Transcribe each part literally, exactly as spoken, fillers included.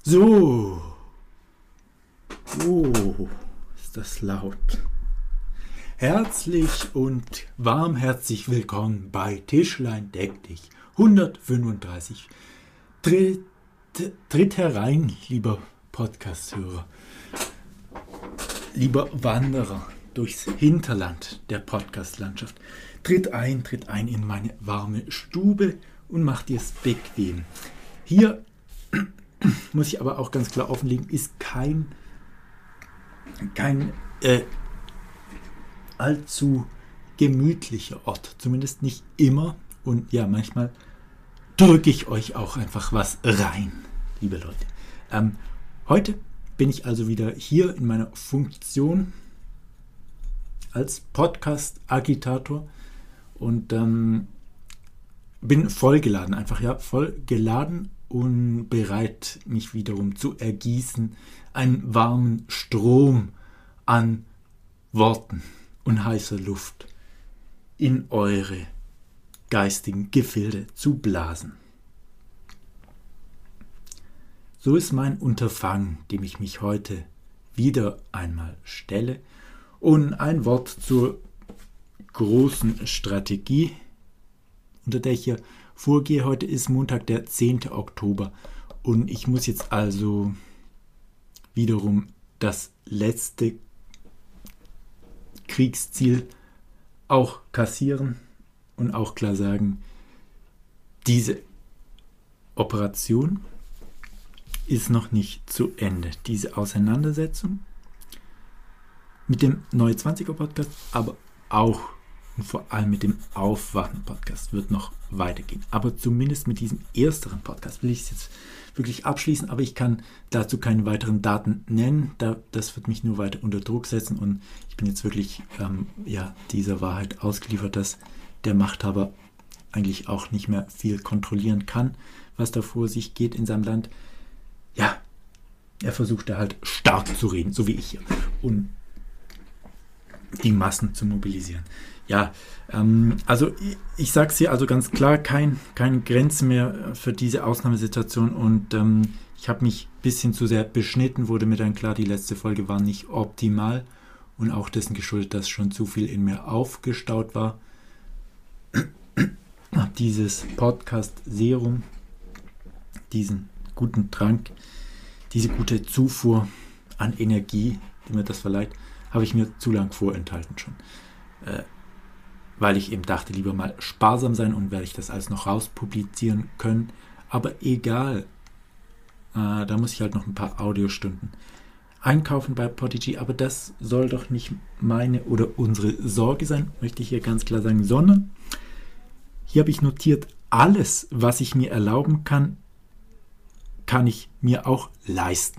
So. Oh, ist das laut. Herzlich und warmherzig willkommen bei Tischlein deck dich. hundertfünfunddreißig. Tritt, tritt herein, lieber Podcast-Hörer. Lieber Wanderer durchs Hinterland der Podcast-Landschaft. Tritt ein, tritt ein in meine warme Stube und mach dir es bequem. Hier muss ich aber auch ganz klar offenlegen, ist kein, kein äh, allzu gemütlicher Ort. Zumindest nicht immer. Und ja, manchmal drücke ich euch auch einfach was rein, liebe Leute. Ähm, heute bin ich also wieder hier in meiner Funktion als Podcast-Agitator und ähm, bin vollgeladen, einfach ja, vollgeladen und bereit, mich wiederum zu ergießen, einen warmen Strom an Worten und heißer Luft in eure geistigen Gefilde zu blasen. So ist mein Unterfangen, dem ich mich heute wieder einmal stelle, und ein Wort zur großen Strategie, unter der ich hier vorgehe. Heute ist Montag, der zehnte Oktober, und ich muss jetzt also wiederum das letzte Kriegsziel auch kassieren und auch klar sagen, diese Operation ist noch nicht zu Ende. Diese Auseinandersetzung mit dem Neue zwanziger Podcast, aber auch und vor allem mit dem Aufwachen-Podcast wird noch weitergehen. Aber zumindest mit diesem ersteren Podcast will ich es jetzt wirklich abschließen, aber ich kann dazu keine weiteren Daten nennen. Da, das wird mich nur weiter unter Druck setzen, und ich bin jetzt wirklich ähm, ja, dieser Wahrheit ausgeliefert, dass der Machthaber eigentlich auch nicht mehr viel kontrollieren kann, was da vor sich geht in seinem Land. Ja, er versucht da halt stark zu reden, so wie ich hier, und die Massen zu mobilisieren. Ja, ähm, also ich, ich sage es hier also ganz klar, kein, keine Grenzen mehr für diese Ausnahmesituation, und ähm, ich habe mich ein bisschen zu sehr beschnitten, wurde mir dann klar, die letzte Folge war nicht optimal und auch dessen geschuldet, dass schon zu viel in mir aufgestaut war. Habe dieses Podcast-Serum, diesen guten Trank, diese gute Zufuhr an Energie, die mir das verleiht, habe ich mir zu lang vorenthalten schon. Äh, weil ich eben dachte, lieber mal sparsam sein, und werde ich das alles noch rauspublizieren können. Aber egal, äh, da muss ich halt noch ein paar Audiostunden einkaufen bei Podigy, aber das soll doch nicht meine oder unsere Sorge sein, möchte ich hier ganz klar sagen, sondern hier habe ich notiert, alles, was ich mir erlauben kann, kann ich mir auch leisten.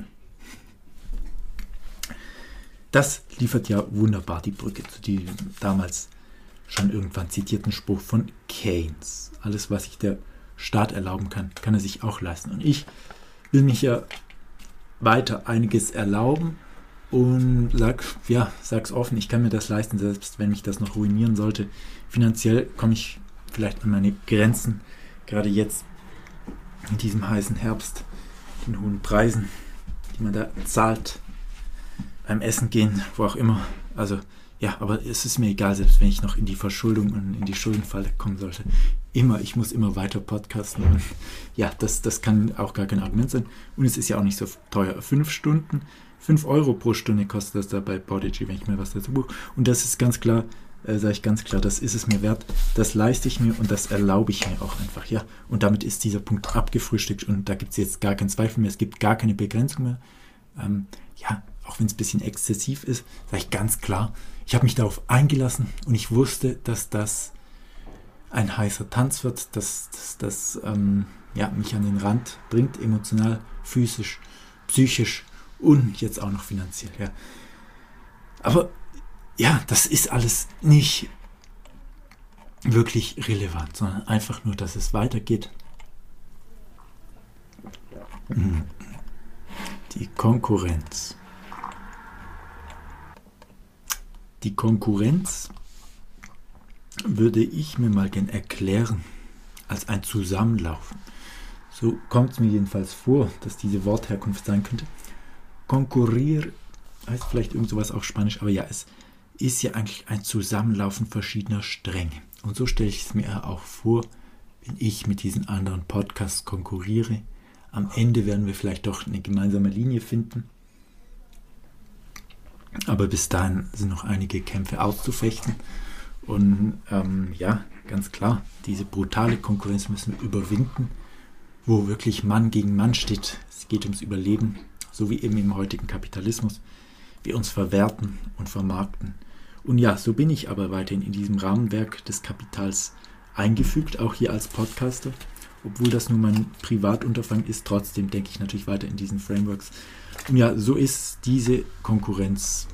Das liefert ja wunderbar die Brücke zu dem damals schon irgendwann zitierten Spruch von Keynes. Alles, was sich der Staat erlauben kann, kann er sich auch leisten. Und ich will mich ja weiter einiges erlauben und sag, ja, sag's offen, ich kann mir das leisten, selbst wenn mich das noch ruinieren sollte. Finanziell komme ich vielleicht an meine Grenzen, gerade jetzt in diesem heißen Herbst, den hohen Preisen, die man da zahlt, beim Essen gehen, wo auch immer. Also ja, aber es ist mir egal, selbst wenn ich noch in die Verschuldung und in die Schuldenfalle kommen sollte. Immer, ich muss immer weiter podcasten. Und ja, das, das kann auch gar kein Argument sein. Und es ist ja auch nicht so teuer. Fünf Stunden, fünf Euro pro Stunde kostet das da bei Podigy, wenn ich mir was dazu buche. Und das ist ganz klar, äh, sage ich ganz klar, das ist es mir wert. Das leiste ich mir und das erlaube ich mir auch einfach. Ja, und damit ist dieser Punkt abgefrühstückt, und da gibt es jetzt gar keinen Zweifel mehr. Es gibt gar keine Begrenzung mehr. Ähm, ja, auch wenn es ein bisschen exzessiv ist, sage ich ganz klar, ich habe mich darauf eingelassen und ich wusste, dass das ein heißer Tanz wird, dass das ähm, ja, mich an den Rand bringt, emotional, physisch, psychisch und jetzt auch noch finanziell. Ja. Aber ja, das ist alles nicht wirklich relevant, sondern einfach nur, dass es weitergeht. Die Konkurrenz. Die Konkurrenz würde ich mir mal gern erklären als ein Zusammenlaufen So kommt es mir jedenfalls vor, dass diese Wortherkunft sein könnte. Concurrir heißt vielleicht irgend sowas auf Spanisch, aber ja, es ist ja eigentlich ein Zusammenlaufen verschiedener Stränge. Und so stelle ich es mir auch vor, wenn ich mit diesen anderen Podcasts konkurriere. Am Ende werden wir vielleicht doch eine gemeinsame Linie finden. Aber bis dahin sind noch einige Kämpfe auszufechten. Und ähm, ja, ganz klar, diese brutale Konkurrenz müssen wir überwinden, wo wirklich Mann gegen Mann steht. Es geht ums Überleben, so wie eben im heutigen Kapitalismus. Wir uns verwerten und vermarkten. Und ja, so bin ich aber weiterhin in diesem Rahmenwerk des Kapitals eingefügt, auch hier als Podcaster. Obwohl das nur mein Privatunterfangen ist, trotzdem denke ich natürlich weiter in diesen Frameworks. Und ja, so ist diese Konkurrenz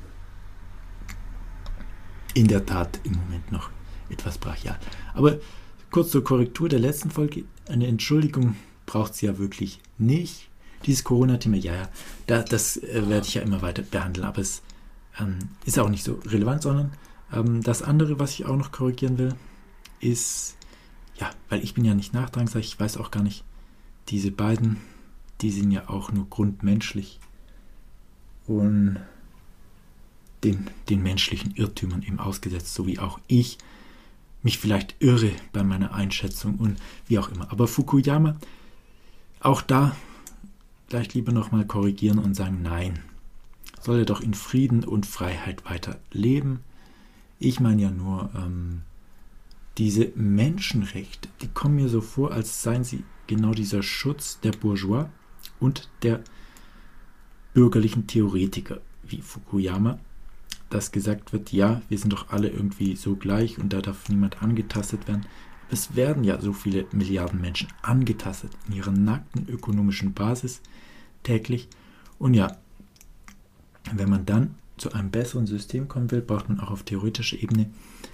in der Tat im Moment noch etwas brachial. Aber kurz zur Korrektur der letzten Folge. Eine Entschuldigung braucht es ja wirklich nicht. Dieses Corona-Thema, ja, ja, da, das äh, werde ich ja immer weiter behandeln, aber es ähm, ist auch nicht so relevant, sondern ähm, das andere, was ich auch noch korrigieren will, ist, ja, weil ich bin ja nicht nachtragend, ich weiß auch gar nicht, diese beiden, die sind ja auch nur grundmenschlich und den, den menschlichen Irrtümern eben ausgesetzt, so wie auch ich mich vielleicht irre bei meiner Einschätzung und wie auch immer. Aber Fukuyama, auch da vielleicht lieber nochmal korrigieren und sagen, nein, soll er doch in Frieden und Freiheit weiter leben. Ich meine ja nur, ähm, diese Menschenrechte, die kommen mir so vor, als seien sie genau dieser Schutz der Bourgeois und der bürgerlichen Theoretiker wie Fukuyama, dass gesagt wird, ja, wir sind doch alle irgendwie so gleich und da darf niemand angetastet werden. Aber es werden ja so viele Milliarden Menschen angetastet in ihrer nackten ökonomischen Basis täglich. Und ja, wenn man dann zu einem besseren System kommen will, braucht man auch auf theoretischer Ebene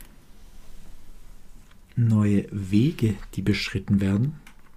neue Wege, die beschritten werden.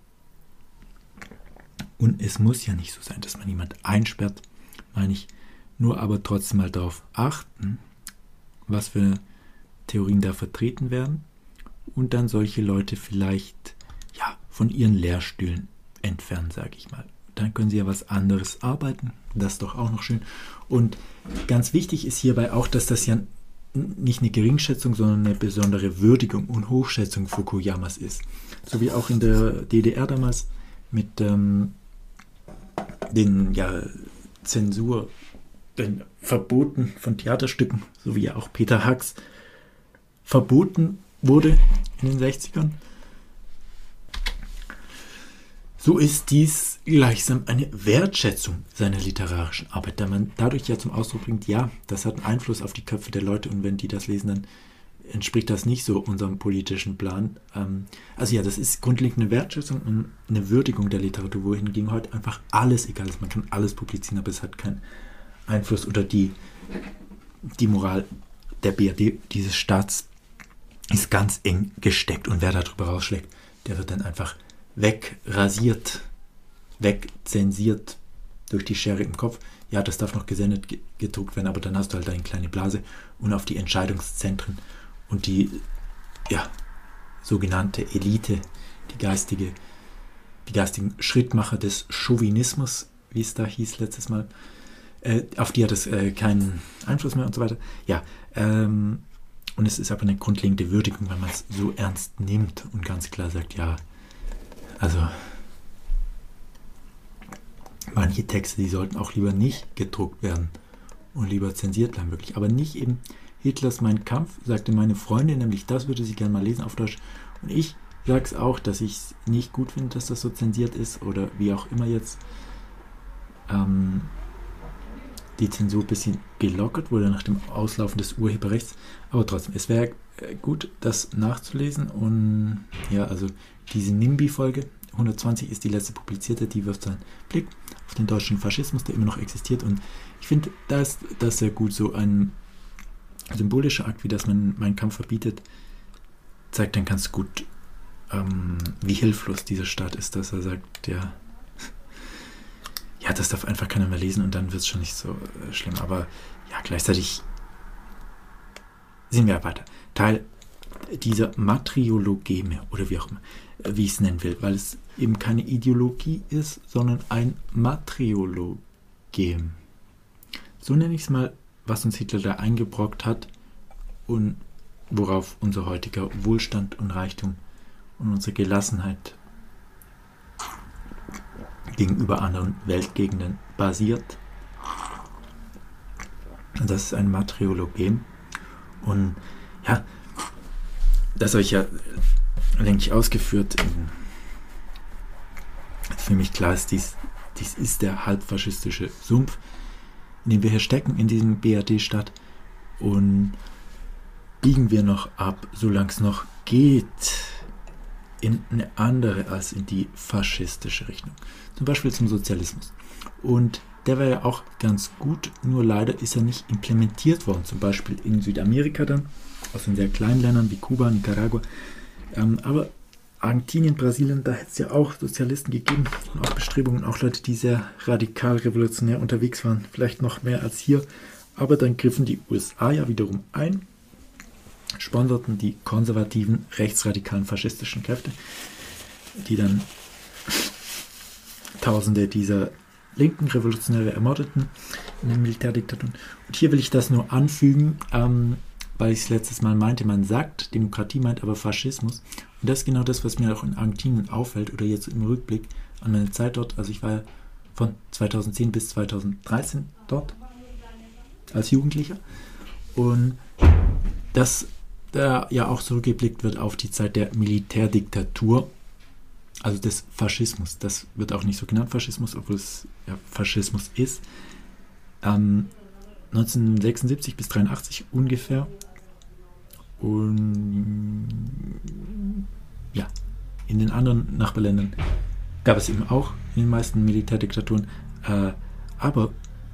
Und es muss ja nicht so sein, dass man jemand einsperrt, meine ich, nur aber trotzdem mal darauf achten, was für Theorien da vertreten werden und dann solche Leute vielleicht ja, von ihren Lehrstühlen entfernen, sage ich mal. Dann können sie ja was anderes arbeiten, das ist doch auch noch schön. Und ganz wichtig ist hierbei auch, dass das ja nicht eine Geringschätzung, sondern eine besondere Würdigung und Hochschätzung Fukuyamas ist. So wie auch in der D D R damals mit ähm, den ja, Zensur, den Verboten von Theaterstücken, so wie ja auch Peter Hacks verboten wurde in den sechzigern. So ist dies gleichsam eine Wertschätzung seiner literarischen Arbeit, da man dadurch ja zum Ausdruck bringt, ja, das hat einen Einfluss auf die Köpfe der Leute und wenn die das lesen, dann entspricht das nicht so unserem politischen Plan. Ähm, also ja, das ist grundlegend eine Wertschätzung und eine Würdigung der Literatur, wohingegen heute einfach alles egal ist. Man kann alles publizieren, aber es hat keinen Einfluss oder die, die Moral der B R D, dieses Staats, ist ganz eng gesteckt und wer darüber rausschlägt, der wird dann einfach wegrasiert, wegzensiert durch die Schere im Kopf. Ja, das darf noch gesendet, gedruckt werden, aber dann hast du halt eine kleine Blase und auf die Entscheidungszentren und die ja, sogenannte Elite, die geistige, die geistigen Schrittmacher des Chauvinismus, wie es da hieß letztes Mal, äh, auf die hat es äh, keinen Einfluss mehr und so weiter. Ja, ähm, und es ist aber eine grundlegende Würdigung, wenn man es so ernst nimmt und ganz klar sagt, ja, also manche Texte, die sollten auch lieber nicht gedruckt werden und lieber zensiert bleiben, wirklich. Aber nicht eben Hitlers Mein Kampf, sagte meine Freundin, nämlich das würde sie gerne mal lesen auf Deutsch. Und ich sage es auch, dass ich es nicht gut finde, dass das so zensiert ist oder wie auch immer jetzt ähm, die Zensur ein bisschen gelockert wurde nach dem Auslaufen des Urheberrechts. Aber trotzdem, es wäre gut, das nachzulesen. Und ja, also diese NIMBY-Folge hundertzwanzig ist die letzte publizierte, die wirft einen Blick auf den deutschen Faschismus, der immer noch existiert. Und ich finde, da ist das sehr gut, so ein symbolischer Akt, wie das man Mein Kampf verbietet, zeigt dann ganz gut, ähm, wie hilflos dieser Staat ist, dass er sagt, ja, ja, das darf einfach keiner mehr lesen und dann wird es schon nicht so äh, schlimm. Aber ja, gleichzeitig sehen wir weiter. Teil dieser Matriologeme oder wie auch immer, wie ich es nennen will, weil es eben keine Ideologie ist, sondern ein Matriologem. So nenne ich es mal, was uns Hitler da eingebrockt hat und worauf unser heutiger Wohlstand und Reichtum und unsere Gelassenheit gegenüber anderen Weltgegenden basiert. Das ist ein Matriologem. Und ja, das habe ich ja, denke ich, ausgeführt. Für mich klar ist, dies, dies ist der halbfaschistische Sumpf, in dem wir hier stecken, in diesem B R D-Staat. Und biegen wir noch ab, solange es noch geht, in eine andere als in die faschistische Richtung. Zum Beispiel zum Sozialismus. Und der war ja auch ganz gut, nur leider ist er nicht implementiert worden. Zum Beispiel in Südamerika dann, aus den sehr kleinen Ländern wie Kuba, Nicaragua. Ähm, aber Argentinien, Brasilien, da hätte es ja auch Sozialisten gegeben und auch Bestrebungen, auch Leute, die sehr radikal revolutionär unterwegs waren. Vielleicht noch mehr als hier. Aber dann griffen die U S A ja wiederum ein, sponserten die konservativen, rechtsradikalen, faschistischen Kräfte, die dann Tausende dieser linken Revolutionäre ermordeten in den Militärdiktaturen. Und hier will ich das nur anfügen, ähm, weil ich es letztes Mal meinte, man sagt, Demokratie meint aber Faschismus. Und das ist genau das, was mir auch in Argentinien auffällt oder jetzt im Rückblick an meine Zeit dort. Also ich war ja von zweitausendzehn bis zweitausenddreizehn dort als Jugendlicher. Und dass da ja auch zurückgeblickt wird auf die Zeit der Militärdiktatur, also des Faschismus. Das wird auch nicht so genannt Faschismus, obwohl es ja Faschismus ist. Ähm, neunzehnhundertsechsundsiebzig bis dreiundachtzig ungefähr. Und ja, in den anderen Nachbarländern gab es eben auch in den meisten Militärdiktaturen. Äh, aber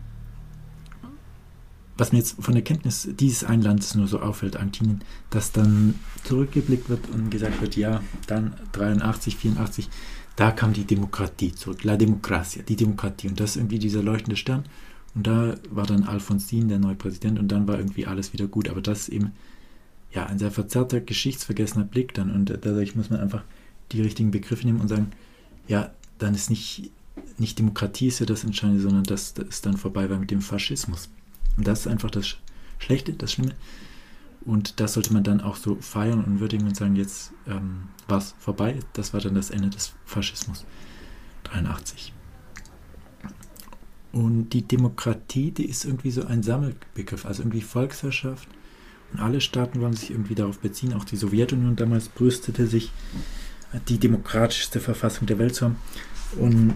was mir jetzt von der Kenntnis dieses einen Landes nur so auffällt, Argentinien, dass dann zurückgeblickt wird und gesagt wird, ja, dann dreiundachtzig, vierundachtzig, da kam die Demokratie zurück, La Democracia, die Demokratie. Und das ist irgendwie dieser leuchtende Stern. Und da war dann Alfonsín der neue Präsident und dann war irgendwie alles wieder gut. Aber das ist eben ja ein sehr verzerrter, geschichtsvergessener Blick dann. Und dadurch muss man einfach die richtigen Begriffe nehmen und sagen, ja, dann ist nicht, nicht Demokratie ist ja das Entscheidende, sondern das, das ist dann vorbei war mit dem Faschismus. Und das ist einfach das Schlechte, das Schlimme. Und das sollte man dann auch so feiern und würdigen und sagen, jetzt ähm, war es vorbei. Das war dann das Ende des Faschismus. dreiundachtzig. Und die Demokratie, die ist irgendwie so ein Sammelbegriff, also irgendwie Volksherrschaft. Und alle Staaten wollen sich irgendwie darauf beziehen. Auch die Sowjetunion damals brüstete sich, die demokratischste Verfassung der Welt zu haben. Und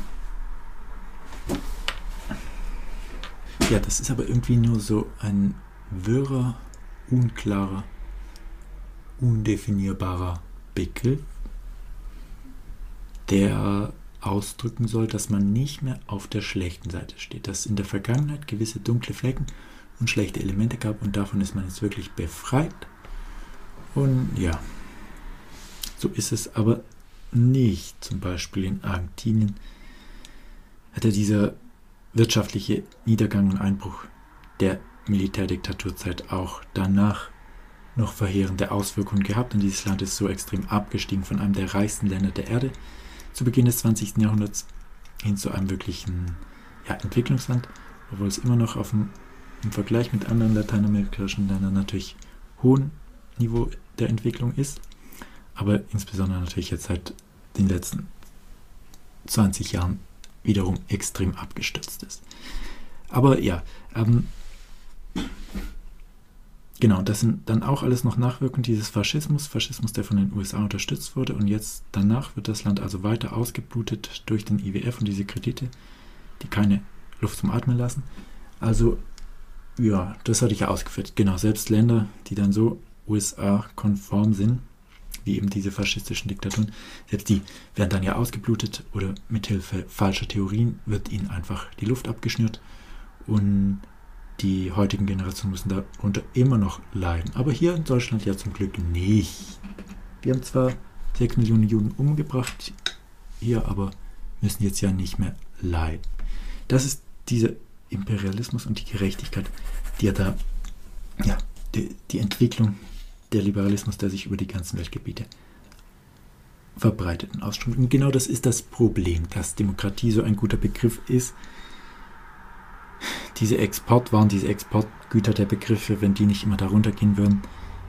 ja, das ist aber irgendwie nur so ein wirrer, unklarer, undefinierbarer Begriff, der ausdrücken soll, dass man nicht mehr auf der schlechten Seite steht, dass es in der Vergangenheit gewisse dunkle Flecken und schlechte Elemente gab und davon ist man jetzt wirklich befreit. Und ja, so ist es aber nicht. Zum Beispiel in Argentinien hat er dieser wirtschaftliche Niedergang und Einbruch der Militärdiktaturzeit auch danach noch verheerende Auswirkungen gehabt und dieses Land ist so extrem abgestiegen von einem der reichsten Länder der Erde zu Beginn des zwanzigsten Jahrhunderts hin zu einem wirklichen ja, Entwicklungsland, obwohl es immer noch auf dem, im Vergleich mit anderen lateinamerikanischen Ländern natürlich hohen Niveau der Entwicklung ist, aber insbesondere natürlich jetzt seit den letzten zwanzig Jahren wiederum extrem abgestürzt ist. Aber ja, ähm, genau, das sind dann auch alles noch Nachwirkungen dieses Faschismus, Faschismus, der von den U S A unterstützt wurde und jetzt danach wird das Land also weiter ausgeblutet durch den I W F und diese Kredite, die keine Luft zum Atmen lassen. Also ja, das hatte ich ja ausgeführt. Genau, selbst Länder, die dann so U S A-konform sind, wie eben diese faschistischen Diktaturen, selbst die werden dann ja ausgeblutet oder mithilfe falscher Theorien wird ihnen einfach die Luft abgeschnürt und die heutigen Generationen müssen darunter immer noch leiden. Aber hier in Deutschland ja zum Glück nicht. Wir haben zwar sechs Millionen Juden umgebracht, hier aber müssen jetzt ja nicht mehr leiden. Das ist dieser Imperialismus und die Gerechtigkeit, die ja da ja, die, die Entwicklung der Liberalismus, der sich über die ganzen Weltgebiete verbreitet und ausströmt. Und genau das ist das Problem, dass Demokratie so ein guter Begriff ist. Diese Exportwaren, diese Exportgüter der Begriffe, wenn die nicht immer darunter gehen würden,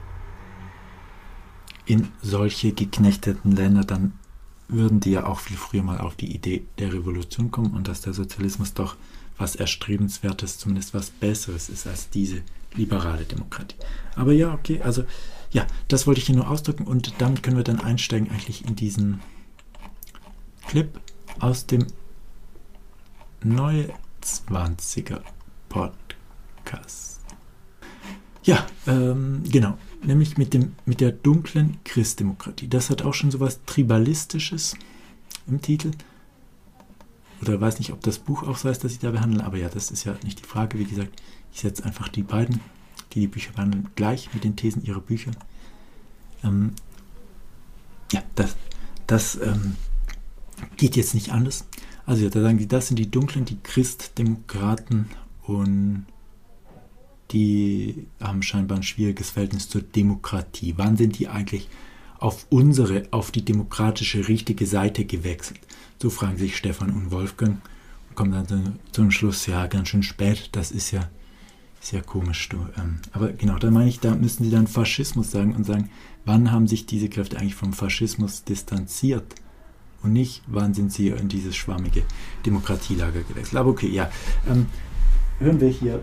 in solche geknechteten Länder, dann würden die ja auch viel früher mal auf die Idee der Revolution kommen und dass der Sozialismus doch was Erstrebenswertes, zumindest was Besseres ist als diese liberale Demokratie. Aber ja, okay, also ja, das wollte ich hier nur ausdrücken und damit können wir dann einsteigen eigentlich in diesen Clip aus dem Neue zwanziger Podcast. Ja, ähm, genau, nämlich mit, dem, mit der dunklen Christdemokratie. Das hat auch schon so was Tribalistisches im Titel. Oder weiß nicht, ob das Buch auch so heißt, das ich da behandle, aber ja, das ist ja nicht die Frage. Wie gesagt, ich setze einfach die beiden, die die Bücher behandeln, gleich mit den Thesen ihrer Bücher. Ähm, ja, das, das ähm, geht jetzt nicht anders. Also ja, da sagen die, das sind die Dunklen, die Christdemokraten, und die haben scheinbar ein schwieriges Verhältnis zur Demokratie. Wann sind die eigentlich auf unsere, auf die demokratische, richtige Seite gewechselt? So fragen sich Stefan und Wolfgang und kommen dann zum Schluss, ja, ganz schön spät, das ist ja sehr komisch. Du. Ähm, aber genau, da meine ich, da müssen sie dann Faschismus sagen und sagen, wann haben sich diese Kräfte eigentlich vom Faschismus distanziert? Und nicht, wann sind sie in dieses schwammige Demokratielager gewechselt. Aber okay, ja. Ähm, hören wir hier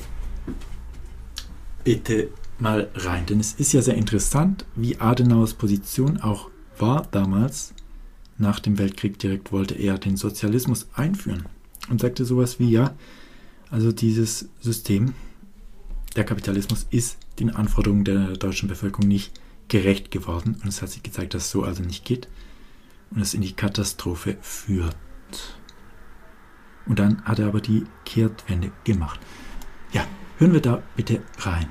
bitte mal rein. Denn es ist ja sehr interessant, wie Adenauers Position auch war damals. Nach dem Weltkrieg direkt wollte er den Sozialismus einführen. Und sagte sowas wie, ja, also dieses System, der Kapitalismus, ist den Anforderungen der deutschen Bevölkerung nicht gerecht geworden. Und es hat sich gezeigt, dass es so also nicht geht. Und es in die Katastrophe führt. Und dann hat er aber die Kehrtwende gemacht. Ja, hören wir da bitte rein.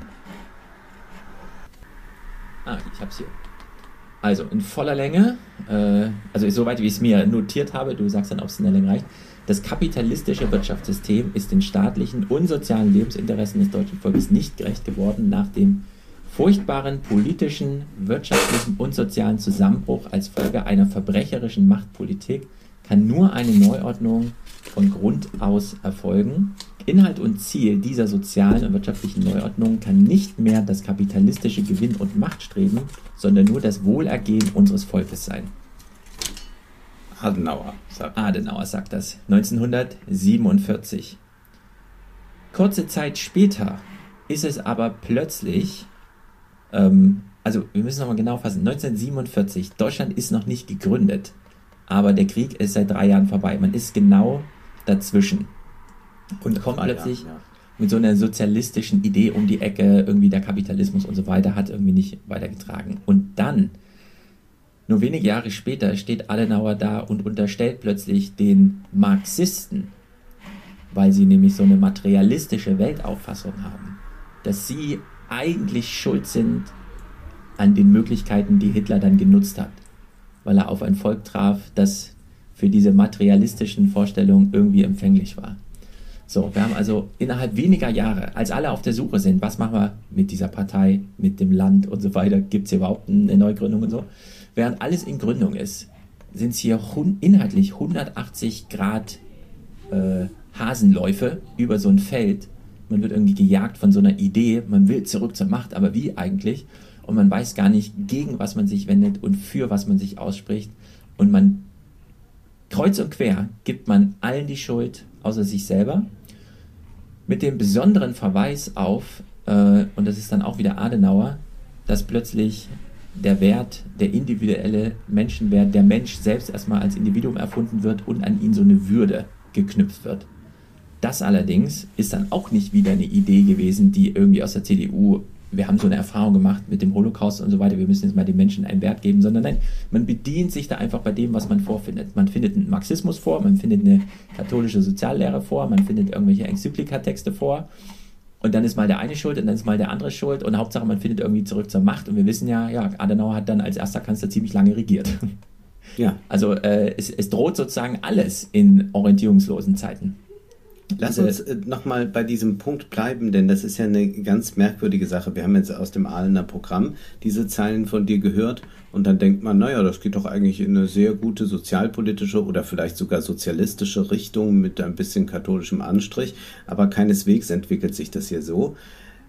Ah, ich hab's hier. Also in voller Länge, äh, also soweit wie ich es mir notiert habe, du sagst dann, ob es in der Länge reicht. Das kapitalistische Wirtschaftssystem ist den staatlichen und sozialen Lebensinteressen des deutschen Volkes nicht gerecht geworden. Nach dem furchtbaren politischen, wirtschaftlichen und sozialen Zusammenbruch als Folge einer verbrecherischen Machtpolitik kann nur eine Neuordnung von Grund aus erfolgen. Inhalt und Ziel dieser sozialen und wirtschaftlichen Neuordnung kann nicht mehr das kapitalistische Gewinn- und Machtstreben, sondern nur das Wohlergehen unseres Volkes sein. Adenauer sagt, Adenauer sagt das neunzehnhundertsiebenundvierzig. Kurze Zeit später ist es aber plötzlich, ähm, also wir müssen nochmal genau fassen, neunzehnhundertsiebenundvierzig, Deutschland ist noch nicht gegründet, aber der Krieg ist seit drei Jahren vorbei. Man ist genau dazwischen und kommt plötzlich Jahren, ja. mit so einer sozialistischen Idee um die Ecke, irgendwie der Kapitalismus und so weiter hat irgendwie nicht weitergetragen. Und dann, nur wenige Jahre später, steht Adenauer da und unterstellt plötzlich den Marxisten, weil sie nämlich so eine materialistische Weltauffassung haben, dass sie eigentlich schuld sind an den Möglichkeiten, die Hitler dann genutzt hat, weil er auf ein Volk traf, das für diese materialistischen Vorstellungen irgendwie empfänglich war. So, wir haben also innerhalb weniger Jahre, als alle auf der Suche sind, was machen wir mit dieser Partei, mit dem Land und so weiter, gibt es hier überhaupt eine Neugründung und so, während alles in Gründung ist, sind es hier hun- inhaltlich hundertachtzig Grad äh, Hasenläufe über so ein Feld. Man wird irgendwie gejagt von so einer Idee, man will zurück zur Macht, aber wie eigentlich? Und man weiß gar nicht, gegen was man sich wendet und für was man sich ausspricht. Und man, kreuz und quer, gibt man allen die Schuld, außer sich selber. Mit dem besonderen Verweis auf, äh, und das ist dann auch wieder Adenauer, dass plötzlich der Wert, der individuelle Menschenwert, der Mensch selbst erstmal als Individuum erfunden wird und an ihn so eine Würde geknüpft wird. Das allerdings ist dann auch nicht wieder eine Idee gewesen, die irgendwie aus der C D U, wir haben so eine Erfahrung gemacht mit dem Holocaust und so weiter, wir müssen jetzt mal den Menschen einen Wert geben, sondern nein, man bedient sich da einfach bei dem, was man vorfindet. Man findet einen Marxismus vor, man findet eine katholische Soziallehre vor, man findet irgendwelche Enzyklikatexte vor und dann ist mal der eine schuld und dann ist mal der andere schuld und Hauptsache man findet irgendwie zurück zur Macht und wir wissen ja, ja, Adenauer hat dann als erster Kanzler ziemlich lange regiert. Ja. Also äh, es, es droht sozusagen alles in orientierungslosen Zeiten. Lass uns äh, nochmal bei diesem Punkt bleiben, denn das ist ja eine ganz merkwürdige Sache. Wir haben jetzt aus dem Ahlener Programm diese Zeilen von dir gehört und dann denkt man, naja, das geht doch eigentlich in eine sehr gute sozialpolitische oder vielleicht sogar sozialistische Richtung mit ein bisschen katholischem Anstrich, aber keineswegs entwickelt sich das hier so,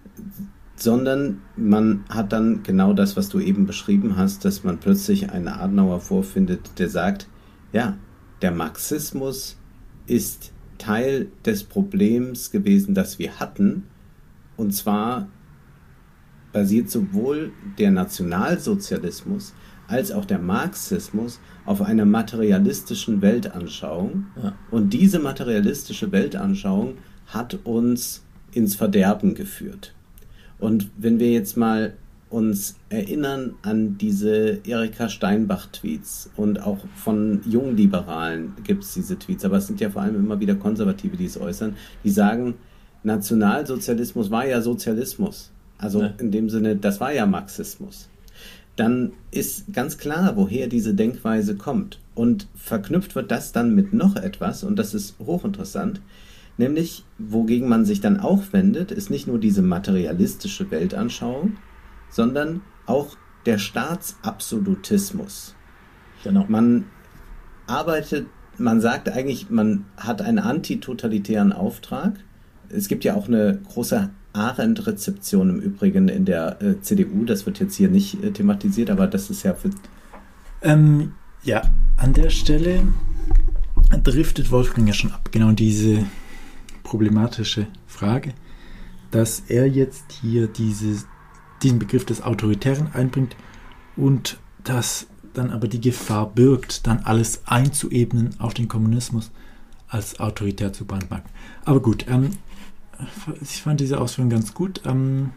sondern man hat dann genau das, was du eben beschrieben hast, dass man plötzlich einen Adenauer vorfindet, der sagt, ja, der Marxismus ist Teil des Problems gewesen, das wir hatten, und zwar basiert sowohl der Nationalsozialismus als auch der Marxismus auf einer materialistischen Weltanschauung, ja. Und diese materialistische Weltanschauung hat uns ins Verderben geführt. Und wenn wir jetzt mal uns erinnern an diese Erika Steinbach-Tweets und auch von Jungliberalen gibt es diese Tweets, aber es sind ja vor allem immer wieder Konservative, die es äußern, die sagen, Nationalsozialismus war ja Sozialismus. Also ja. In dem Sinne, das war ja Marxismus. Dann ist ganz klar, woher diese Denkweise kommt. Und verknüpft wird das dann mit noch etwas, und das ist hochinteressant, nämlich, wogegen man sich dann auch wendet, ist nicht nur diese materialistische Weltanschauung, sondern auch der Staatsabsolutismus. Genau. Man arbeitet, man sagt eigentlich, man hat einen antitotalitären Auftrag. Es gibt ja auch eine große Arendt-Rezeption im Übrigen in der äh, C D U, das wird jetzt hier nicht äh, thematisiert, aber das ist ja für... Ähm, ja, an der Stelle driftet Wolfgang ja schon ab, genau diese problematische Frage, dass er jetzt hier dieses diesen Begriff des Autoritären einbringt und das dann aber die Gefahr birgt, dann alles einzuebnen, auch den Kommunismus als autoritär zu brandmarken. Aber gut, ähm, ich fand diese Ausführung ganz gut. Ähm,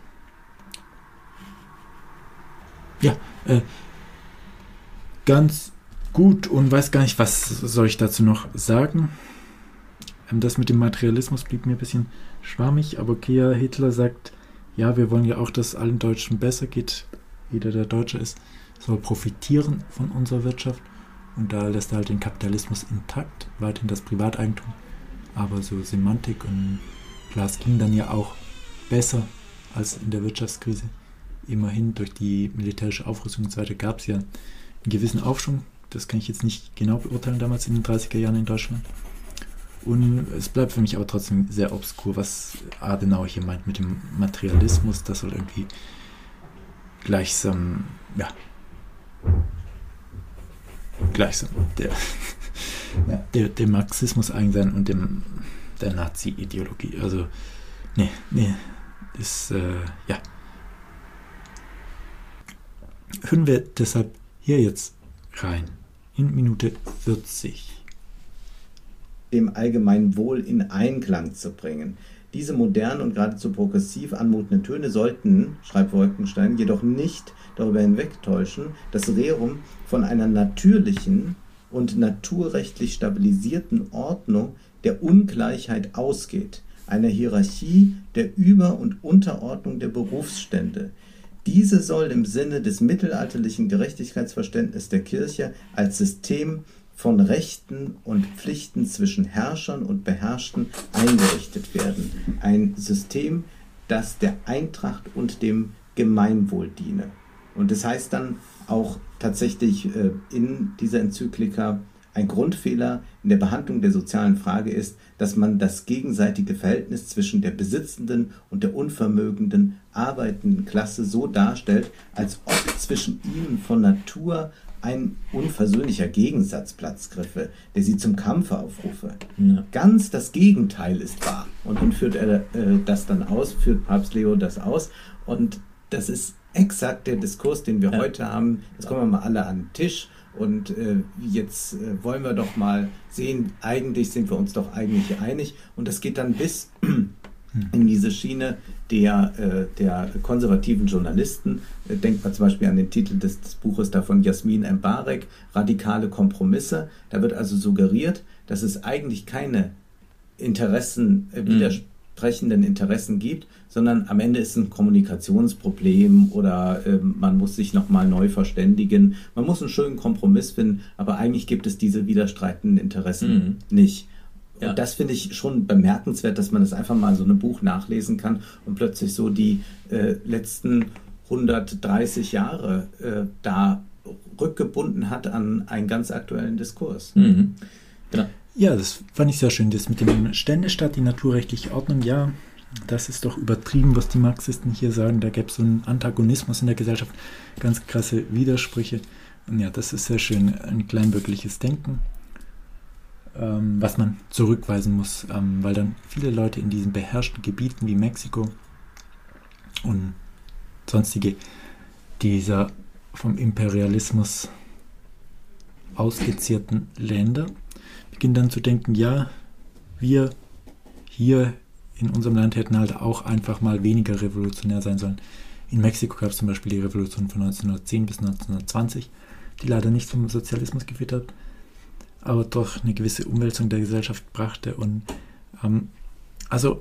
ja, äh, ganz gut und weiß gar nicht, was soll ich dazu noch sagen. Ähm, das mit dem Materialismus blieb mir ein bisschen schwammig, aber Keir Hitler sagt, ja, wir wollen ja auch, dass es allen Deutschen besser geht. Jeder, der Deutsche ist, soll profitieren von unserer Wirtschaft. Und da lässt er halt den Kapitalismus intakt, weiterhin das Privateigentum. Aber so Semantik und klar, es ging dann ja auch besser als in der Wirtschaftskrise. Immerhin durch die militärische Aufrüstung und so weiter gab es ja einen gewissen Aufschwung. Das kann ich jetzt nicht genau beurteilen, damals in den dreißiger Jahren in Deutschland. Und es bleibt für mich aber trotzdem sehr obskur, was Adenauer hier meint mit dem Materialismus. Das soll irgendwie gleichsam, ja, gleichsam der, ja, der, der Marxismus eigen sein und dem, der Nazi-Ideologie. Also, nee, nee, ist, äh, ja. Hören wir deshalb hier jetzt rein, in Minute vierzig. Dem allgemeinen Wohl in Einklang zu bringen. Diese modernen und geradezu progressiv anmutenden Töne sollten, schreibt Wolkenstein, jedoch nicht darüber hinwegtäuschen, dass Rerum von einer natürlichen und naturrechtlich stabilisierten Ordnung der Ungleichheit ausgeht, einer Hierarchie der Über- und Unterordnung der Berufsstände. Diese soll im Sinne des mittelalterlichen Gerechtigkeitsverständnisses der Kirche als System von Rechten und Pflichten zwischen Herrschern und Beherrschten eingerichtet werden. Ein System, das der Eintracht und dem Gemeinwohl diene. Und das heißt dann auch tatsächlich äh, in dieser Enzyklika, ein Grundfehler in der Behandlung der sozialen Frage ist, dass man das gegenseitige Verhältnis zwischen der besitzenden und der unvermögenden arbeitenden Klasse so darstellt, als ob zwischen ihnen von Natur ein unversöhnlicher Gegensatz Platz griffe, der sie zum Kampfe aufrufe. Ja. Ganz das Gegenteil ist wahr. Und nun führt er äh, das dann aus, führt Papst Leo das aus. Und das ist exakt der Diskurs, den wir ja. heute haben. Jetzt kommen wir mal alle an den Tisch und äh, jetzt äh, wollen wir doch mal sehen, eigentlich sind wir uns doch eigentlich einig. Und das geht dann bis in diese Schiene der, äh, der konservativen Journalisten. Äh, denkt man zum Beispiel an den Titel des, des Buches da von Jasmin Mbarek, Radikale Kompromisse. Da wird also suggeriert, dass es eigentlich keine Interessen, äh, widersprechenden Interessen gibt, sondern am Ende ist es ein Kommunikationsproblem oder äh, man muss sich nochmal neu verständigen. Man muss einen schönen Kompromiss finden, aber eigentlich gibt es diese widerstreitenden Interessen mhm. nicht. Ja. Und das finde ich schon bemerkenswert, dass man das einfach mal so ein Buch nachlesen kann und plötzlich so die äh, letzten hundertdreißig Jahre äh, da rückgebunden hat an einen ganz aktuellen Diskurs. Mhm. Genau. Ja, das fand ich sehr schön. Das mit dem Ständestaat, die naturrechtliche Ordnung, ja, das ist doch übertrieben, was die Marxisten hier sagen. Da gäbe es so einen Antagonismus in der Gesellschaft, ganz krasse Widersprüche. Und ja, das ist sehr schön, ein kleinbürgerliches Denken, ähm, was man zurückweisen muss, ähm, weil dann viele Leute in diesen beherrschten Gebieten wie Mexiko und sonstige dieser vom Imperialismus ausgezierten Länder beginnen dann zu denken, ja, wir hier in unserem Land hätten halt auch einfach mal weniger revolutionär sein sollen. In Mexiko gab es zum Beispiel die Revolution von neunzehnhundertzehn bis neunzehnhundertzwanzig, die leider nicht zum Sozialismus geführt hat, aber doch eine gewisse Umwälzung der Gesellschaft brachte. Und ähm, also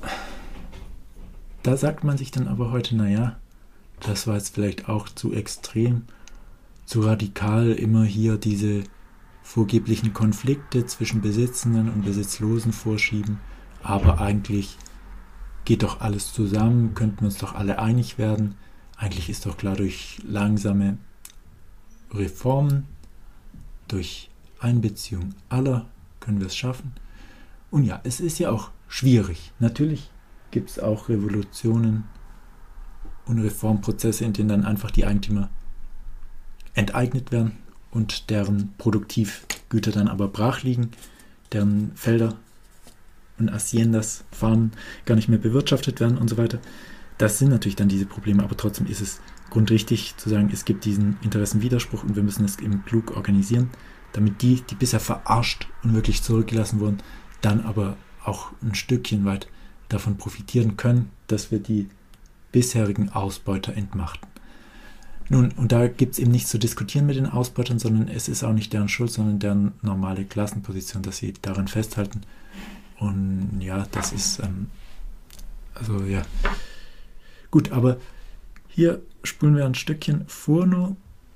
da sagt man sich dann aber heute, naja, das war jetzt vielleicht auch zu extrem, zu radikal, immer hier diese vorgeblichen Konflikte zwischen Besitzenden und Besitzlosen vorschieben, aber eigentlich geht doch alles zusammen, könnten wir uns doch alle einig werden. Eigentlich ist doch klar, durch langsame Reformen, durch Einbeziehung aller können wir es schaffen. Und ja, es ist ja auch schwierig. Natürlich gibt es auch Revolutionen und Reformprozesse, in denen dann einfach die Eigentümer enteignet werden und deren Produktivgüter dann aber brach liegen, deren Felder und Haciendas, Farmen gar nicht mehr bewirtschaftet werden und so weiter. Das sind natürlich dann diese Probleme, aber trotzdem ist es grundrichtig zu sagen, es gibt diesen Interessenwiderspruch und wir müssen es eben klug organisieren, damit die, die bisher verarscht und wirklich zurückgelassen wurden, dann aber auch ein Stückchen weit davon profitieren können, dass wir die bisherigen Ausbeuter entmachten. Nun, und da gibt es eben nichts zu diskutieren mit den Ausbeutern, sondern es ist auch nicht deren Schuld, sondern deren normale Klassenposition, dass sie daran festhalten. Und ja, das ist, ähm, also ja, gut, aber hier spulen wir ein Stückchen vor nur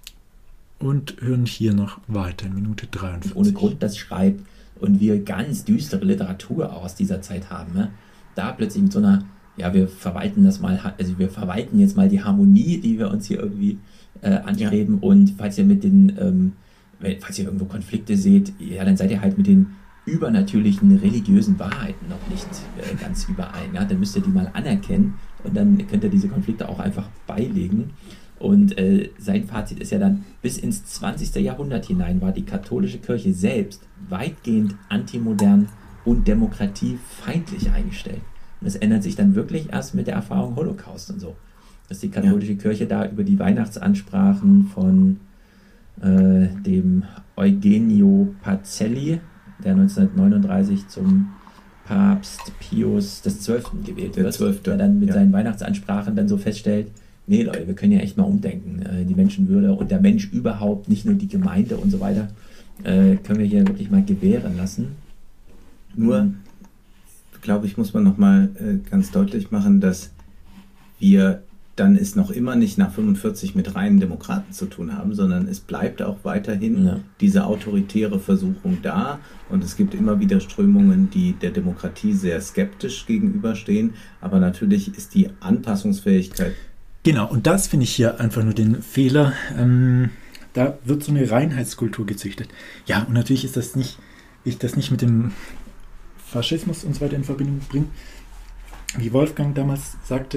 und hören hier noch weiter, in Minute dreiundvierzig. Ohne Grund das schreibt und wir ganz düstere Literatur auch aus dieser Zeit haben, ne? Da plötzlich mit so einer, ja, wir verwalten das mal, also wir verwalten jetzt mal die Harmonie, die wir uns hier irgendwie äh, anstreben, ja. Und falls ihr mit den, ähm, falls ihr irgendwo Konflikte seht, ja, dann seid ihr halt mit den übernatürlichen religiösen Wahrheiten noch nicht äh, ganz überein. Ja? Dann müsst ihr die mal anerkennen und dann könnt ihr diese Konflikte auch einfach beilegen. Und äh, sein Fazit ist ja dann, bis ins zwanzigste Jahrhundert hinein war die katholische Kirche selbst weitgehend antimodern und demokratiefeindlich eingestellt. Und das ändert sich dann wirklich erst mit der Erfahrung Holocaust und so. Dass die katholische ja. Kirche da über die Weihnachtsansprachen von äh, dem Eugenio Pacelli, der neunzehnhundertneununddreißig zum Papst Pius des Zwölften gewählt wird, der, der dann mit ja. seinen Weihnachtsansprachen dann so feststellt, nee Leute, wir können ja echt mal umdenken. Äh, die Menschenwürde und der Mensch überhaupt, nicht nur die Gemeinde und so weiter, äh, können wir hier wirklich mal gewähren lassen. Nur, mhm. glaube ich, muss man nochmal äh, ganz deutlich machen, dass wir dann es noch immer nicht nach fünfundvierzig mit reinen Demokraten zu tun haben, sondern es bleibt auch weiterhin ja. diese autoritäre Versuchung da und es gibt immer wieder Strömungen, die der Demokratie sehr skeptisch gegenüberstehen, aber natürlich ist die Anpassungsfähigkeit... Genau, und das finde ich hier einfach nur den Fehler. Ähm, da wird so eine Reinheitskultur gezüchtet. Ja, und natürlich ist das nicht, ich das nicht mit dem Faschismus und so weiter in Verbindung bringe. Wie Wolfgang damals sagte,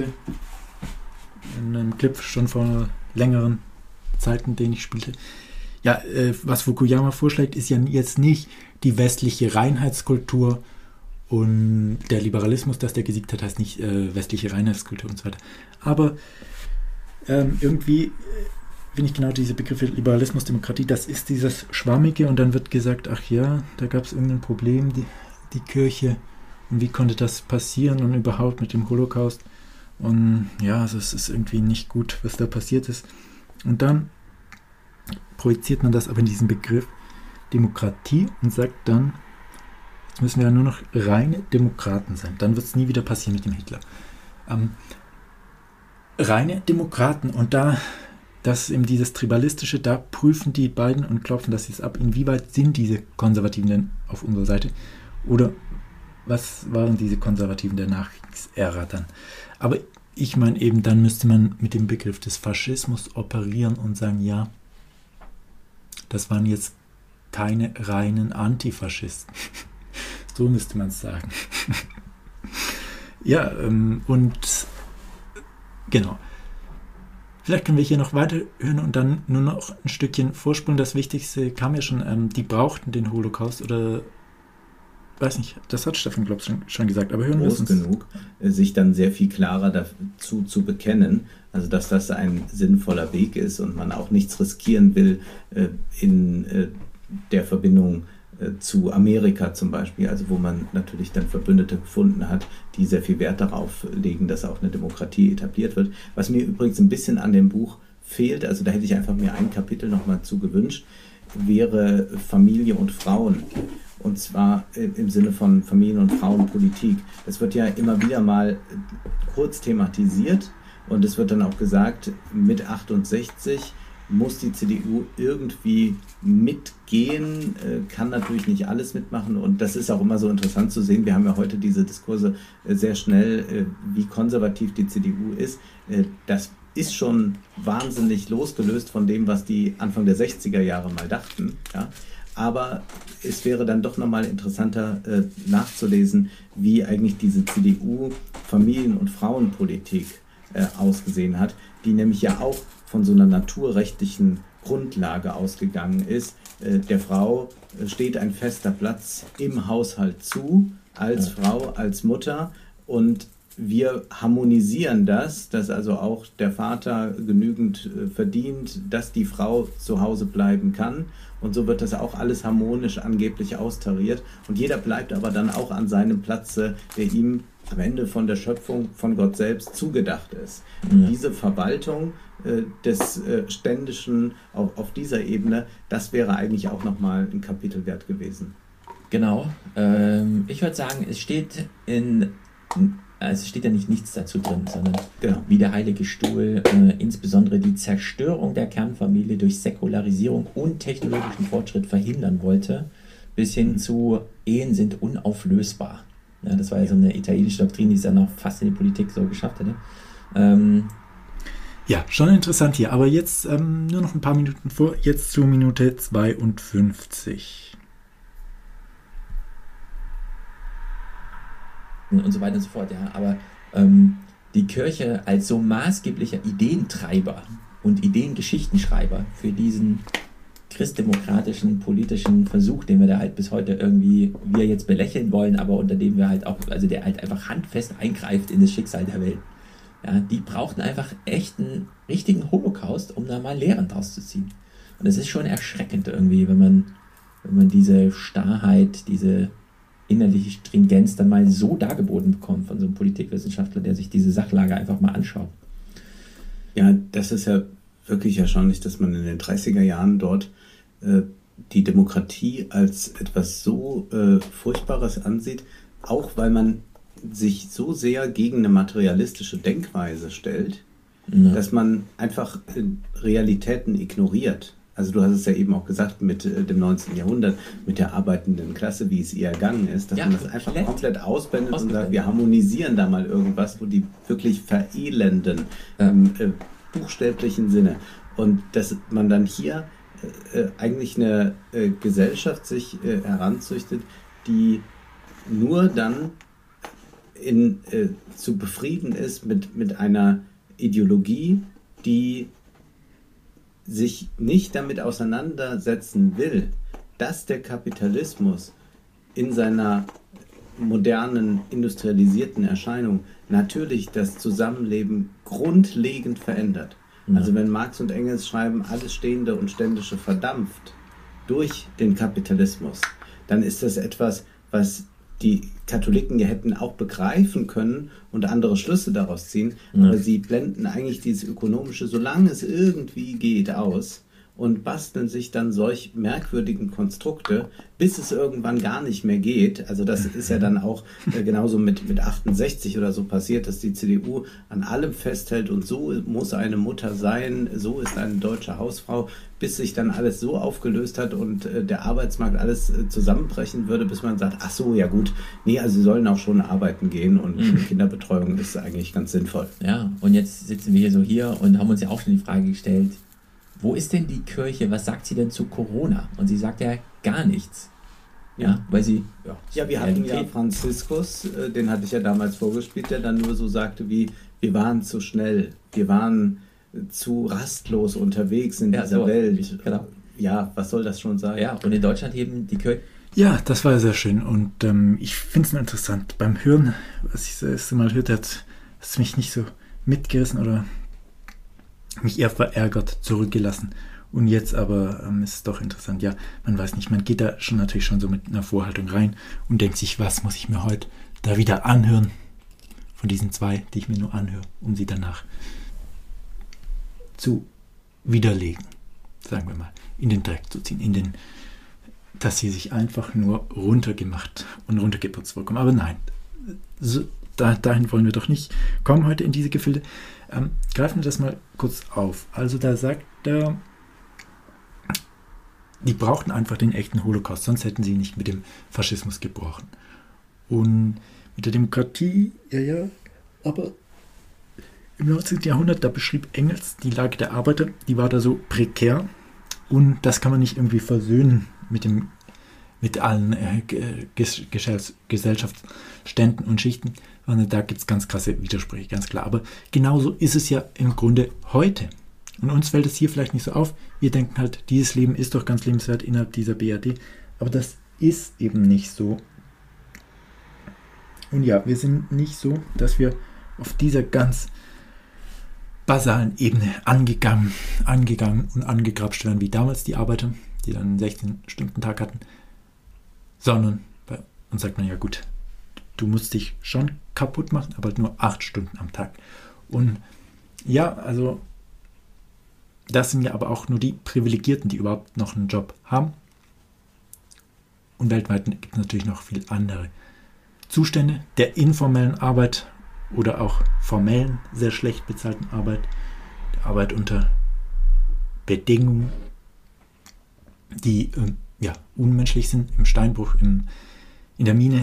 in einem Clip schon vor längeren Zeiten, den ich spielte. Ja, äh, was Fukuyama vorschlägt, ist ja jetzt nicht die westliche Reinheitskultur und der Liberalismus, dass der gesiegt hat, heißt nicht äh, westliche Reinheitskultur und so weiter. Aber ähm, irgendwie äh, finde ich genau diese Begriffe Liberalismus, Demokratie, das ist dieses Schwammige und dann wird gesagt, ach ja, da gab es irgendein Problem, die, die Kirche und wie konnte das passieren und überhaupt mit dem Holocaust. Und ja, also es ist irgendwie nicht gut, was da passiert ist. Und dann projiziert man das aber in diesen Begriff Demokratie und sagt dann, jetzt müssen wir ja nur noch reine Demokraten sein. Dann wird es nie wieder passieren mit dem Hitler. Ähm, reine Demokraten und da, das ist eben dieses Tribalistische, da prüfen die beiden und klopfen das jetzt ab, inwieweit sind diese Konservativen denn auf unserer Seite. Oder was waren diese Konservativen der Nachkriegsära dann? Aber ich meine eben, dann müsste man mit dem Begriff des Faschismus operieren und sagen, ja, das waren jetzt keine reinen Antifaschisten. So müsste man es sagen. Ja, ähm, und genau. Vielleicht können wir hier noch weiterhören und dann nur noch ein Stückchen vorspulen. Das Wichtigste kam ja schon, ähm, die brauchten den Holocaust oder, weiß nicht, das hat Stefan, glaube ich, schon, schon gesagt, aber hören wir es groß genug, sich dann sehr viel klarer dazu zu bekennen, also dass das ein sinnvoller Weg ist und man auch nichts riskieren will äh, in äh, der Verbindung äh, zu Amerika zum Beispiel, also wo man natürlich dann Verbündete gefunden hat, die sehr viel Wert darauf legen, dass auch eine Demokratie etabliert wird. Was mir übrigens ein bisschen an dem Buch fehlt, also da hätte ich einfach mir ein Kapitel nochmal zu gewünscht, wäre Familie und Frauen. Und zwar im Sinne von Familien- und Frauenpolitik. Das wird ja immer wieder mal kurz thematisiert und es wird dann auch gesagt, mit achtundsechzig muss die C D U irgendwie mitgehen, kann natürlich nicht alles mitmachen und das ist auch immer so interessant zu sehen. Wir haben ja heute diese Diskurse sehr schnell, wie konservativ die C D U ist. Das ist schon wahnsinnig losgelöst von dem, was die Anfang der sechziger Jahre mal dachten. Ja? Aber es wäre dann doch nochmal interessanter äh, nachzulesen, wie eigentlich diese C D U Familien- und Frauenpolitik äh, ausgesehen hat, die nämlich ja auch von so einer naturrechtlichen Grundlage ausgegangen ist. Äh, der Frau steht ein fester Platz im Haushalt zu, als ja. Frau, als Mutter und wir harmonisieren das, dass also auch der Vater genügend äh, verdient, dass die Frau zu Hause bleiben kann. Und so wird das auch alles harmonisch angeblich austariert. Und jeder bleibt aber dann auch an seinem Platze, der ihm am Ende von der Schöpfung von Gott selbst zugedacht ist. Ja. Diese Verwaltung äh, des äh, Ständischen auf, auf dieser Ebene, das wäre eigentlich auch nochmal ein Kapitel wert gewesen. Genau. Ähm, ich würde sagen, es steht in... Also es steht ja nicht nichts dazu drin, sondern genau. Wie der Heilige Stuhl äh, insbesondere die Zerstörung der Kernfamilie durch Säkularisierung und technologischen Fortschritt verhindern wollte, bis hin mhm. zu Ehen sind unauflösbar. Ja, das war ja so eine italienische Doktrin, die es dann auch fast in die Politik so geschafft hätte. Ähm, ja, schon interessant hier, aber jetzt ähm, nur noch ein paar Minuten vor, jetzt zu Minute zweiundfünfzig. Und so weiter und so fort, ja. Aber ähm, die Kirche als so maßgeblicher Ideentreiber und Ideengeschichtenschreiber für diesen christdemokratischen politischen Versuch, den wir da halt bis heute irgendwie, wir jetzt belächeln wollen, aber unter dem wir halt auch, also der halt einfach handfest eingreift in das Schicksal der Welt. Ja, die brauchten einfach echt einen richtigen Holocaust, um da mal Lehren draus zu ziehen. Und es ist schon erschreckend irgendwie, wenn man, wenn man diese Starrheit, diese innerliche Stringenz dann mal so dargeboten bekommt von so einem Politikwissenschaftler, der sich diese Sachlage einfach mal anschaut. Ja, das ist ja wirklich erstaunlich, dass man in den dreißiger Jahren dort äh, die Demokratie als etwas so äh, Furchtbares ansieht, auch weil man sich so sehr gegen eine materialistische Denkweise stellt, ja. dass man einfach äh, Realitäten ignoriert. Also du hast es ja eben auch gesagt mit äh, dem neunzehnten Jahrhundert, mit der arbeitenden Klasse, wie es ihr ergangen ist, dass ja, man das einfach komplett, komplett ausblendet und sagt, wir harmonisieren da mal irgendwas, wo die wirklich verelenden, ja. im äh, buchstäblichen Sinne. Und dass man dann hier äh, eigentlich eine äh, Gesellschaft sich äh, heranzüchtet, die nur dann in, äh, zu befrieden ist mit, mit einer Ideologie, die sich nicht damit auseinandersetzen will, dass der Kapitalismus in seiner modernen, industrialisierten Erscheinung natürlich das Zusammenleben grundlegend verändert. Ja. Also wenn Marx und Engels schreiben, alles Stehende und Ständische verdampft durch den Kapitalismus, dann ist das etwas, was die Katholiken ja hätten auch begreifen können und andere Schlüsse daraus ziehen, ja. aber sie blenden eigentlich dieses Ökonomische, solange es irgendwie geht, aus und basteln sich dann solch merkwürdigen Konstrukte, bis es irgendwann gar nicht mehr geht. Also das ist ja dann auch äh, genauso mit, mit achtundsechzig oder so passiert, dass die C D U an allem festhält und so muss eine Mutter sein, so ist eine deutsche Hausfrau, bis sich dann alles so aufgelöst hat und äh, der Arbeitsmarkt alles äh, zusammenbrechen würde, bis man sagt, ach so, ja gut, nee, also sie sollen auch schon arbeiten gehen und mhm. Kinderbetreuung ist eigentlich ganz sinnvoll. Ja, und jetzt sitzen wir hier so hier und haben uns ja auch schon die Frage gestellt, wo ist denn die Kirche, was sagt sie denn zu Corona? Und sie sagt ja gar nichts. Ja, weil sie... Ja, ja wir hatten ja Franziskus, äh, den hatte ich ja damals vorgespielt, der dann nur so sagte wie, wir waren zu schnell, wir waren zu rastlos unterwegs in ja, dieser so, Welt. Genau. Ja, was soll das schon sein? Ja, und in Deutschland eben die Kirche... Ja, das war sehr schön und ähm, ich finde es nur interessant. Beim Hören, was ich das erste Mal hörte, hat es mich nicht so mitgerissen oder mich eher verärgert zurückgelassen. Und jetzt aber ähm, ist es doch interessant. Ja, man weiß nicht, man geht da schon natürlich schon so mit einer Vorhaltung rein und denkt sich, was muss ich mir heute da wieder anhören von diesen zwei, die ich mir nur anhöre, um sie danach zu widerlegen, sagen wir mal, in den Dreck zu ziehen, in den, dass sie sich einfach nur runtergemacht und runtergeputzt vorkommen. Aber nein, so, da, dahin wollen wir doch nicht kommen heute in diese Gefilde. Ähm, greifen wir das mal kurz auf. Also da sagt er, die brauchten einfach den echten Holocaust, sonst hätten sie nicht mit dem Faschismus gebrochen. Und mit der Demokratie, ja, ja, aber im neunzehnten. Jahrhundert, da beschrieb Engels die Lage der Arbeiter, die war da so prekär und das kann man nicht irgendwie versöhnen mit dem mit allen äh, Ges- Gesellschaftsständen und Schichten, sondern da gibt es ganz krasse Widersprüche, ganz klar. Aber genauso ist es ja im Grunde heute. Und uns fällt es hier vielleicht nicht so auf. Wir denken halt, dieses Leben ist doch ganz lebenswert innerhalb dieser B R D. Aber das ist eben nicht so. Und ja, wir sind nicht so, dass wir auf dieser ganz basalen Ebene angegangen, angegangen und angegrapscht werden, wie damals die Arbeiter, die dann einen sechzehn-Stunden-Tag hatten. Sondern bei uns sagt man ja gut, du musst dich schon kaputt machen, aber nur acht Stunden am Tag. Und ja, also das sind ja aber auch nur die Privilegierten, die überhaupt noch einen Job haben. Und weltweit gibt es natürlich noch viel andere Zustände der informellen Arbeit oder auch formellen, sehr schlecht bezahlten Arbeit, der Arbeit unter Bedingungen, die ähm, ja, unmenschlich sind, im Steinbruch, im, in der Mine,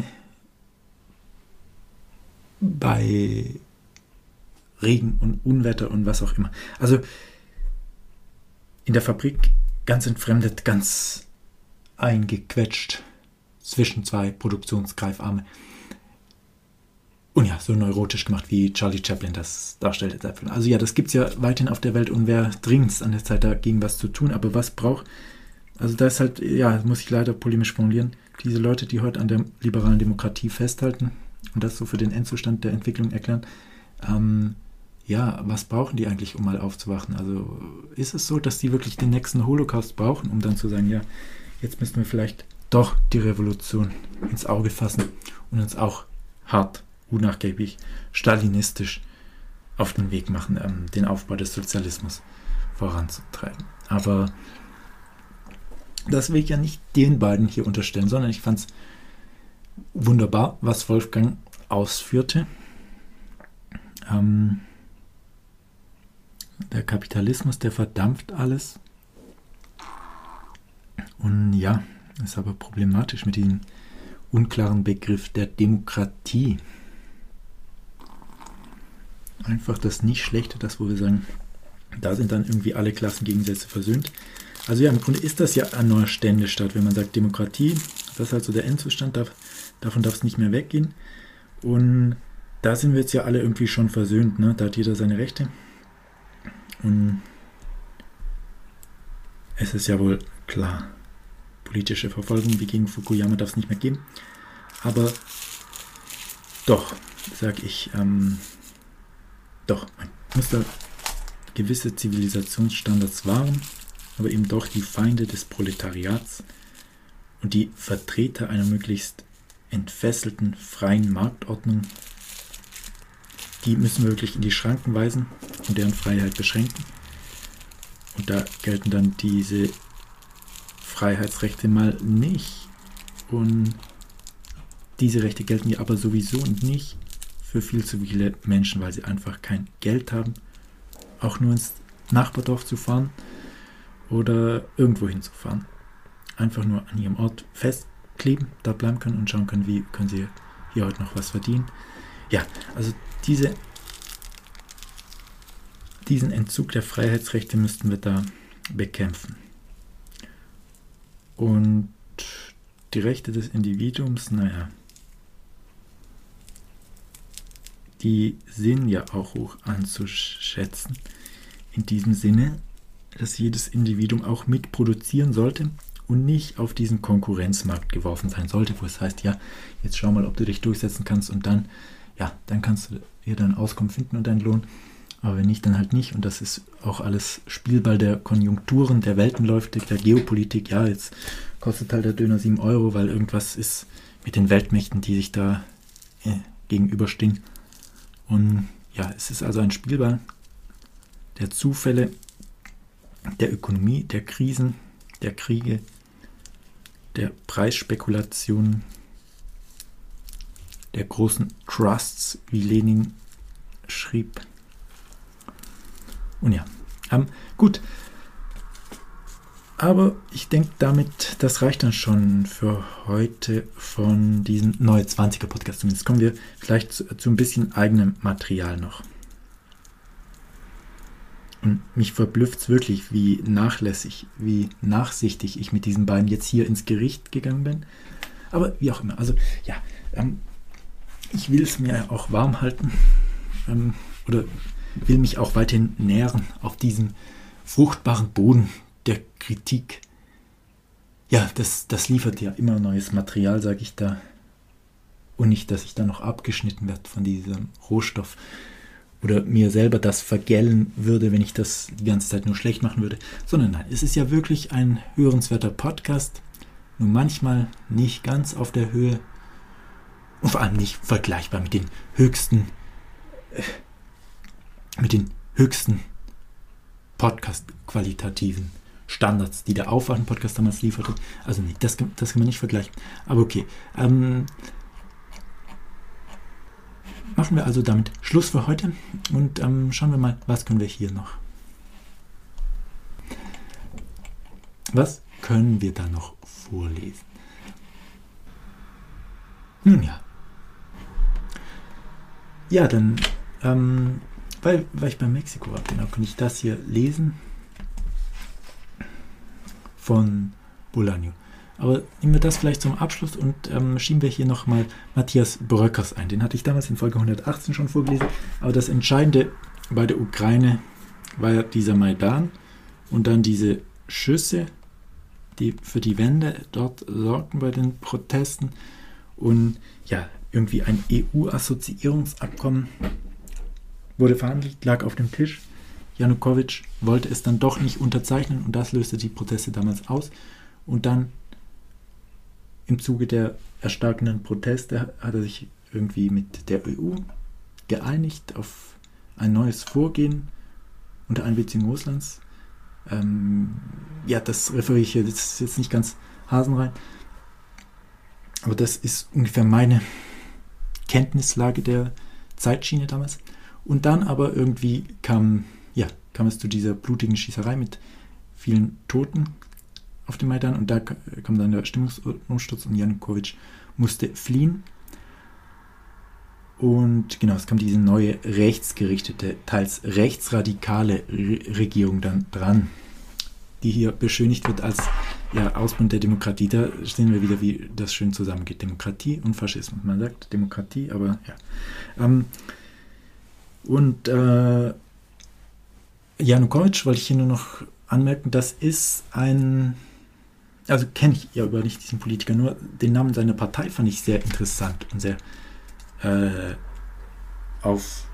bei Regen und Unwetter und was auch immer. Also in der Fabrik ganz entfremdet, ganz eingequetscht zwischen zwei Produktionsgreifarme. Und ja, so neurotisch gemacht, wie Charlie Chaplin das darstellte. Also ja, das gibt es ja weiterhin auf der Welt und wäre dringend an der Zeit, dagegen was zu tun. Aber was braucht... Also da ist halt, ja, muss ich leider polemisch formulieren, diese Leute, die heute an der liberalen Demokratie festhalten und das so für den Endzustand der Entwicklung erklären, ähm, ja, was brauchen die eigentlich, um mal aufzuwachen? Also ist es so, dass die wirklich den nächsten Holocaust brauchen, um dann zu sagen, ja, jetzt müssen wir vielleicht doch die Revolution ins Auge fassen und uns auch hart, unnachgiebig, stalinistisch auf den Weg machen, ähm, den Aufbau des Sozialismus voranzutreiben. Aber das will ich ja nicht den beiden hier unterstellen, sondern ich fand es wunderbar, was Wolfgang ausführte. Ähm, der Kapitalismus, der verdampft alles. Und ja, ist aber problematisch mit diesem unklaren Begriff der Demokratie. Einfach das Nicht-Schlechte, das, wo wir sagen, da sind dann irgendwie alle Klassengegensätze versöhnt. Also ja, im Grunde ist das ja ein neuer Ständestaat, wenn man sagt Demokratie, das ist halt so der Endzustand, darf, davon darf es nicht mehr weggehen. Und da sind wir jetzt ja alle irgendwie schon versöhnt, ne? Da hat jeder seine Rechte. Und es ist ja wohl klar, politische Verfolgung wie gegen Fukuyama darf es nicht mehr geben. Aber doch, sage ich, ähm, doch, man muss da gewisse Zivilisationsstandards wahren, aber eben doch die Feinde des Proletariats und die Vertreter einer möglichst entfesselten, freien Marktordnung, die müssen wir wirklich in die Schranken weisen und deren Freiheit beschränken. Und da gelten dann diese Freiheitsrechte mal nicht. Und diese Rechte gelten ja aber sowieso nicht für viel zu viele Menschen, weil sie einfach kein Geld haben, auch nur ins Nachbardorf zu fahren oder irgendwo hinzufahren. Einfach nur an ihrem Ort festkleben, da bleiben können und schauen können, wie können sie hier heute noch was verdienen. Ja, also diese, diesen Entzug der Freiheitsrechte müssten wir da bekämpfen. Und die Rechte des Individuums, naja, die sind ja auch hoch anzuschätzen. In diesem Sinne, dass jedes Individuum auch mitproduzieren sollte und nicht auf diesen Konkurrenzmarkt geworfen sein sollte, wo es heißt, ja, jetzt schau mal, ob du dich durchsetzen kannst und dann, ja, dann kannst du hier dein Auskommen finden und deinen Lohn. Aber wenn nicht, dann halt nicht. Und das ist auch alles Spielball der Konjunkturen, der Weltenläufe, der Geopolitik. Ja, jetzt kostet halt der Döner sieben Euro, weil irgendwas ist mit den Weltmächten, die sich da äh, gegenüberstehen. Und ja, es ist also ein Spielball der Zufälle, der Ökonomie, der Krisen, der Kriege, der Preisspekulationen, der großen Trusts, wie Lenin schrieb. Und ja, ähm, gut. Aber ich denke damit, das reicht dann schon für heute von diesem Neue Zwanziger Podcast. Zumindest kommen wir vielleicht zu, zu ein bisschen eigenem Material noch. Und mich verblüfft es wirklich, wie nachlässig, wie nachsichtig ich mit diesen beiden jetzt hier ins Gericht gegangen bin. Aber wie auch immer. Also ja, ähm, ich will es mir auch warm halten ähm, oder will mich auch weiterhin nähren auf diesem fruchtbaren Boden der Kritik. Ja, das, das liefert ja immer neues Material, sage ich da. Und nicht, dass ich da noch abgeschnitten werde von diesem Rohstoff oder mir selber das vergällen würde, wenn ich das die ganze Zeit nur schlecht machen würde. Sondern nein, es ist ja wirklich ein hörenswerter Podcast. Nur manchmal nicht ganz auf der Höhe und vor allem nicht vergleichbar mit den höchsten äh, mit den höchsten Podcast-qualitativen Standards, die der Aufwachen-Podcast damals lieferte. Also nee, das, das kann man nicht vergleichen. Aber okay, ähm, machen wir also damit Schluss für heute und ähm, schauen wir mal, was können wir hier noch. Was können wir da noch vorlesen? Nun ja. Ja, dann ähm, Weil, weil ich bei Mexiko war, genau, kann ich das hier lesen von Bolaño. Aber nehmen wir das vielleicht zum Abschluss und ähm, schieben wir hier nochmal Matthias Bröckers ein. Den hatte ich damals in Folge hundertachtzehn schon vorgelesen. Aber das Entscheidende bei der Ukraine war ja dieser Maidan und dann diese Schüsse, die für die Wende dort sorgten bei den Protesten. Und ja, irgendwie ein E U-Assoziierungsabkommen wurde verhandelt, lag auf dem Tisch. Janukowitsch wollte es dann doch nicht unterzeichnen und das löste die Proteste damals aus. Und dann im Zuge der erstarkenden Proteste hat er sich irgendwie mit der E U geeinigt auf ein neues Vorgehen unter Einbeziehung Russlands. Ähm, ja, das referiere ich hier, das ist jetzt nicht ganz hasenrein, aber das ist ungefähr meine Kenntnislage der Zeitschiene damals. Und dann aber irgendwie kam, ja, kam es zu dieser blutigen Schießerei mit vielen Toten auf dem Maidan und da kam dann der Stimmungsumsturz und Janukowitsch musste fliehen. Und genau, es kam diese neue rechtsgerichtete, teils rechtsradikale Re- Regierung dann dran, die hier beschönigt wird als ja, Ausbund der Demokratie. Da sehen wir wieder, wie das schön zusammengeht. Demokratie und Faschismus. Man sagt Demokratie, aber ja. Ähm, Und äh, Janukowitsch wollte ich hier nur noch anmerken, das ist ein, also kenne ich ja über nicht diesen Politiker, nur den Namen seiner Partei fand ich sehr interessant und sehr äh, auf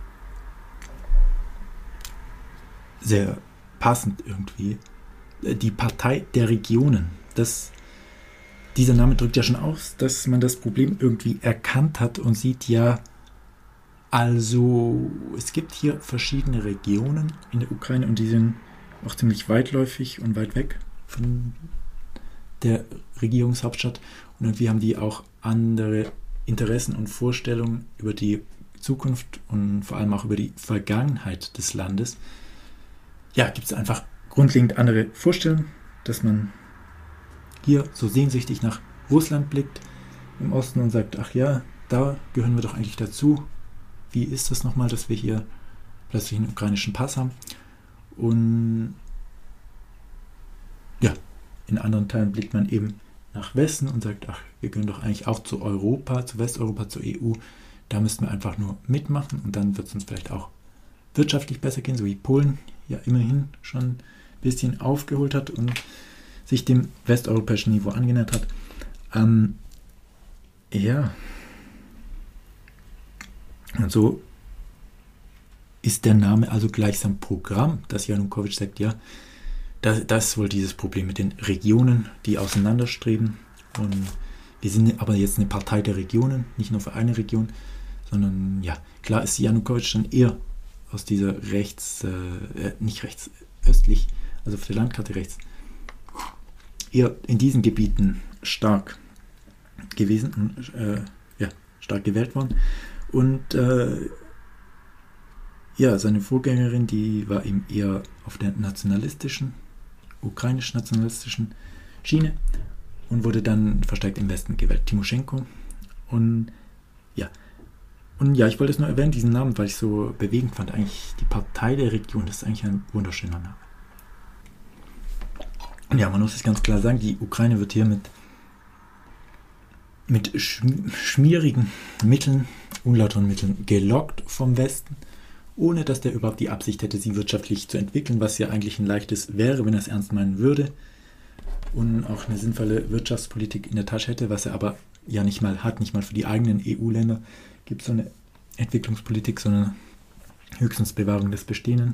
sehr passend irgendwie. Die Partei der Regionen. Das, dieser Name drückt ja schon aus, dass man das Problem irgendwie erkannt hat und sieht ja, also es gibt hier verschiedene Regionen in der Ukraine und die sind auch ziemlich weitläufig und weit weg von der Regierungshauptstadt. Und irgendwie haben die auch andere Interessen und Vorstellungen über die Zukunft und vor allem auch über die Vergangenheit des Landes. Ja, gibt es einfach grundlegend andere Vorstellungen, dass man hier so sehnsüchtig nach Russland blickt im Osten und sagt, ach ja, da gehören wir doch eigentlich dazu. Wie ist das nochmal, dass wir hier plötzlich einen ukrainischen Pass haben? Und ja, in anderen Teilen blickt man eben nach Westen und sagt, ach, wir gehören doch eigentlich auch zu Europa, zu Westeuropa, zur E U. Da müssten wir einfach nur mitmachen und dann wird es uns vielleicht auch wirtschaftlich besser gehen, so wie Polen ja immerhin schon ein bisschen aufgeholt hat und sich dem westeuropäischen Niveau angenähert hat. Ähm, ja. Und so ist der Name also gleichsam Programm, dass Janukowitsch sagt, ja, das, das ist wohl dieses Problem mit den Regionen, die auseinanderstreben. Und wir sind aber jetzt eine Partei der Regionen, nicht nur für eine Region, sondern ja, klar ist Janukowitsch dann eher aus dieser rechts, äh, nicht rechts, östlich, also auf der Landkarte rechts, eher in diesen Gebieten stark gewesen und äh, ja, stark gewählt worden. Und äh, ja, seine Vorgängerin, die war eben eher auf der nationalistischen, ukrainisch-nationalistischen Schiene und wurde dann verstärkt im Westen gewählt, Timoschenko. Und ja, und ja, ich wollte es nur erwähnen, diesen Namen, weil ich so bewegend fand. Eigentlich die Partei der Region, das ist eigentlich ein wunderschöner Name. Und ja, man muss es ganz klar sagen, die Ukraine wird hier mit, mit schm- schmierigen Mitteln, unlauteren Mitteln gelockt vom Westen, ohne dass der überhaupt die Absicht hätte, sie wirtschaftlich zu entwickeln, was ja eigentlich ein leichtes wäre, wenn er es ernst meinen würde und auch eine sinnvolle Wirtschaftspolitik in der Tasche hätte, was er aber ja nicht mal hat, nicht mal für die eigenen E U-Länder gibt es so eine Entwicklungspolitik, sondern höchstens Bewahrung des Bestehenden.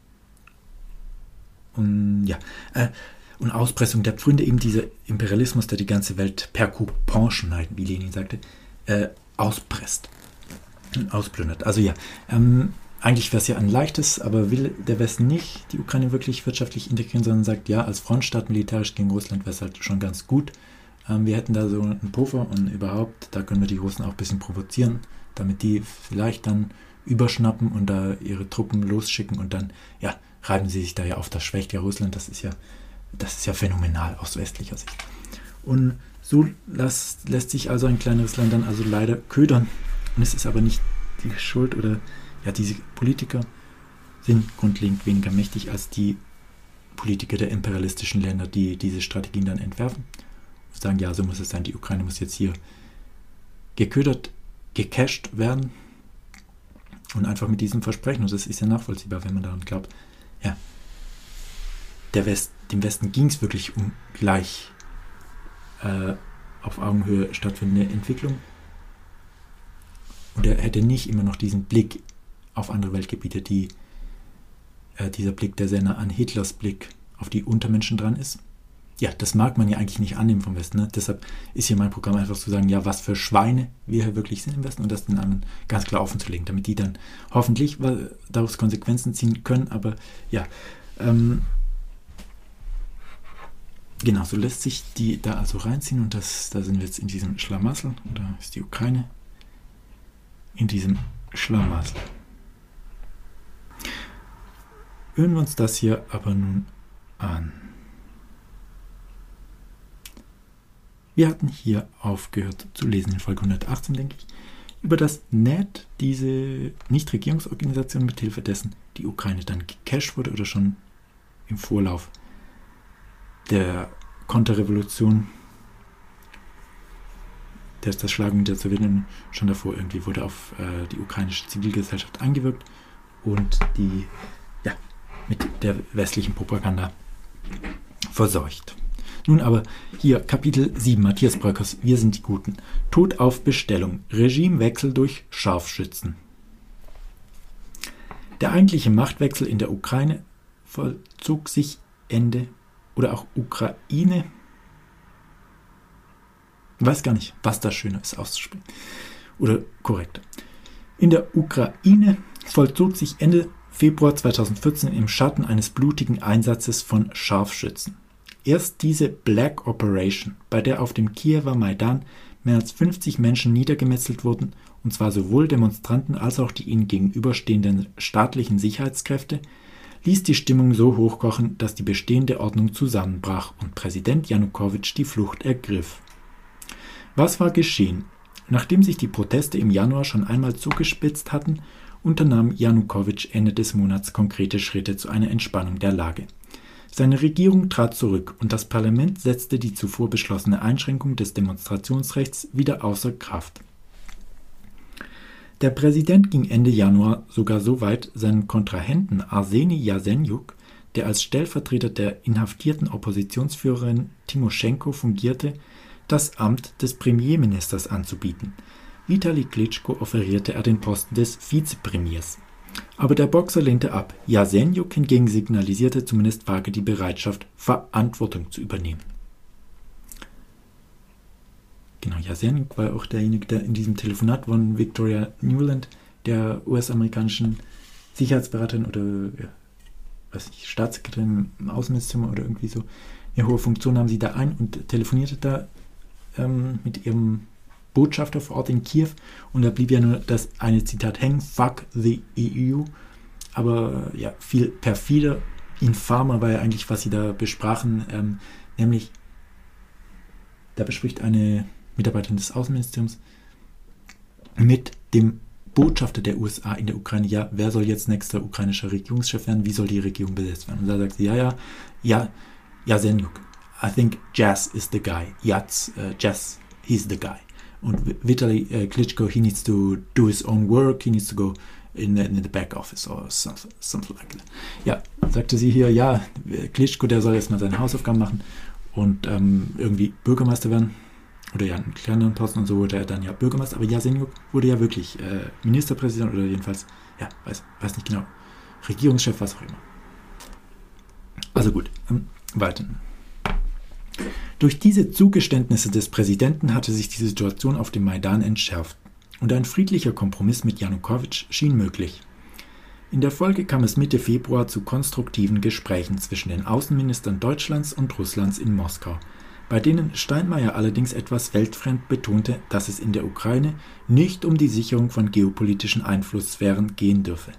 Und ja, äh, und Auspressung der Pfründe, eben dieser Imperialismus, der die ganze Welt per Coupon schneiden, wie Lenin sagte, äh, auspresst und ausplündert. Also ja, ähm, eigentlich wäre es ja ein leichtes, aber will der Westen nicht die Ukraine wirklich wirtschaftlich integrieren, sondern sagt, ja, als Frontstaat militärisch gegen Russland wäre es halt schon ganz gut. Ähm, wir hätten da so einen Puffer und überhaupt, da können wir die Russen auch ein bisschen provozieren, damit die vielleicht dann überschnappen und da ihre Truppen losschicken und dann, ja, reiben sie sich da ja auf, das schwächt ja Russland, das ist ja, das ist ja phänomenal aus westlicher Sicht. Und so lässt, lässt sich also ein kleineres Land dann also leider ködern. Und es ist aber nicht die Schuld oder ja, diese Politiker sind grundlegend weniger mächtig als die Politiker der imperialistischen Länder, die diese Strategien dann entwerfen und sagen, ja, so muss es sein, die Ukraine muss jetzt hier geködert, gecasht werden und einfach mit diesem Versprechen, und das ist ja nachvollziehbar, wenn man daran glaubt, ja, der West, dem Westen ging es wirklich um gleich äh, auf Augenhöhe stattfindende Entwicklung. Und er hätte nicht immer noch diesen Blick auf andere Weltgebiete, die, äh, dieser Blick, der sehr nah an Hitlers Blick auf die Untermenschen dran ist. Ja, das mag man ja eigentlich nicht annehmen vom Westen. Ne? Deshalb ist hier mein Programm einfach zu sagen, ja, was für Schweine wir hier wirklich sind im Westen und das den anderen ganz klar offenzulegen, damit die dann hoffentlich daraus Konsequenzen ziehen können. Aber ja, ähm, genau, so lässt sich die da also reinziehen und das, da sind wir jetzt in diesem Schlamassel, und da ist die Ukraine in diesem Schlamassel. Hören wir uns das hier aber nun an. Wir hatten hier aufgehört zu lesen in Folge hundertachtzehn, denke ich, über das N E T, diese Nichtregierungsorganisation, mithilfe dessen die Ukraine dann gecasht wurde oder schon im Vorlauf der Konterrevolution, der ist das Schlagen der Sowjetunion schon davor irgendwie wurde auf äh, die ukrainische Zivilgesellschaft eingewirkt und die ja, mit der westlichen Propaganda verseucht. Nun aber hier Kapitel sieben, Matthias Bröckers, Wir sind die Guten. Tod auf Bestellung, Regimewechsel durch Scharfschützen. Der eigentliche Machtwechsel in der Ukraine vollzog sich Ende oder auch Ukraine. Ich weiß gar nicht, was da schöner ist auszusprechen. Oder korrekt. In der Ukraine vollzog sich Ende Februar zweitausendvierzehn im Schatten eines blutigen Einsatzes von Scharfschützen. Erst diese Black Operation, bei der auf dem Kiewer Maidan mehr als fünfzig Menschen niedergemetzelt wurden, und zwar sowohl Demonstranten als auch die ihnen gegenüberstehenden staatlichen Sicherheitskräfte, ließ die Stimmung so hochkochen, dass die bestehende Ordnung zusammenbrach und Präsident Janukowitsch die Flucht ergriff. Was war geschehen? Nachdem sich die Proteste im Januar schon einmal zugespitzt hatten, unternahm Janukowitsch Ende des Monats konkrete Schritte zu einer Entspannung der Lage. Seine Regierung trat zurück und das Parlament setzte die zuvor beschlossene Einschränkung des Demonstrationsrechts wieder außer Kraft. Der Präsident ging Ende Januar sogar so weit, seinen Kontrahenten Arseni Jasenjuk, der als Stellvertreter der inhaftierten Oppositionsführerin Timoschenko fungierte, das Amt des Premierministers anzubieten. Vitali Klitschko offerierte er den Posten des Vizepremiers. Aber der Boxer lehnte ab. Jasenjuk hingegen signalisierte zumindest vage die Bereitschaft, Verantwortung zu übernehmen. Genau, Jasenjuk war auch derjenige, der in diesem Telefonat von Victoria Nuland, der U S-amerikanischen Sicherheitsberaterin oder ja, weiß nicht, Staatssekretärin im Außenministerium oder irgendwie so, eine hohe Funktion nahm sie da ein und telefonierte da ähm, mit ihrem Botschafter vor Ort in Kiew, und da blieb ja nur das eine Zitat hängen: Fuck the E U. Aber ja, viel perfider, infamer war ja eigentlich, was sie da besprachen, ähm, nämlich da bespricht eine Mitarbeiterin des Außenministeriums mit dem Botschafter der U S A in der Ukraine, ja, wer soll jetzt nächster ukrainischer Regierungschef werden, wie soll die Regierung besetzt werden? Und da sagt sie, ja, ja, ja, Jasenjuk, I think Jazz is the guy, Jazz, uh, Jazz, he's the guy. Und Vitali uh, Klitschko, he needs to do his own work, he needs to go in the, in the back office or something, something like that. Ja, sagte sie hier, ja, Klitschko, der soll jetzt mal seine Hausaufgaben machen und ähm, irgendwie Bürgermeister werden. Oder ja, einen kleineren Posten, und so wurde er dann ja Bürgermeister. Aber Jasenjuk wurde ja wirklich äh, Ministerpräsident oder jedenfalls, ja, weiß, weiß nicht genau, Regierungschef, was auch immer. Also gut, ähm, weiter. Durch diese Zugeständnisse des Präsidenten hatte sich die Situation auf dem Maidan entschärft und ein friedlicher Kompromiss mit Janukowitsch schien möglich. In der Folge kam es Mitte Februar zu konstruktiven Gesprächen zwischen den Außenministern Deutschlands und Russlands in Moskau, bei denen Steinmeier allerdings etwas weltfremd betonte, dass es in der Ukraine nicht um die Sicherung von geopolitischen Einflusssphären gehen dürfe.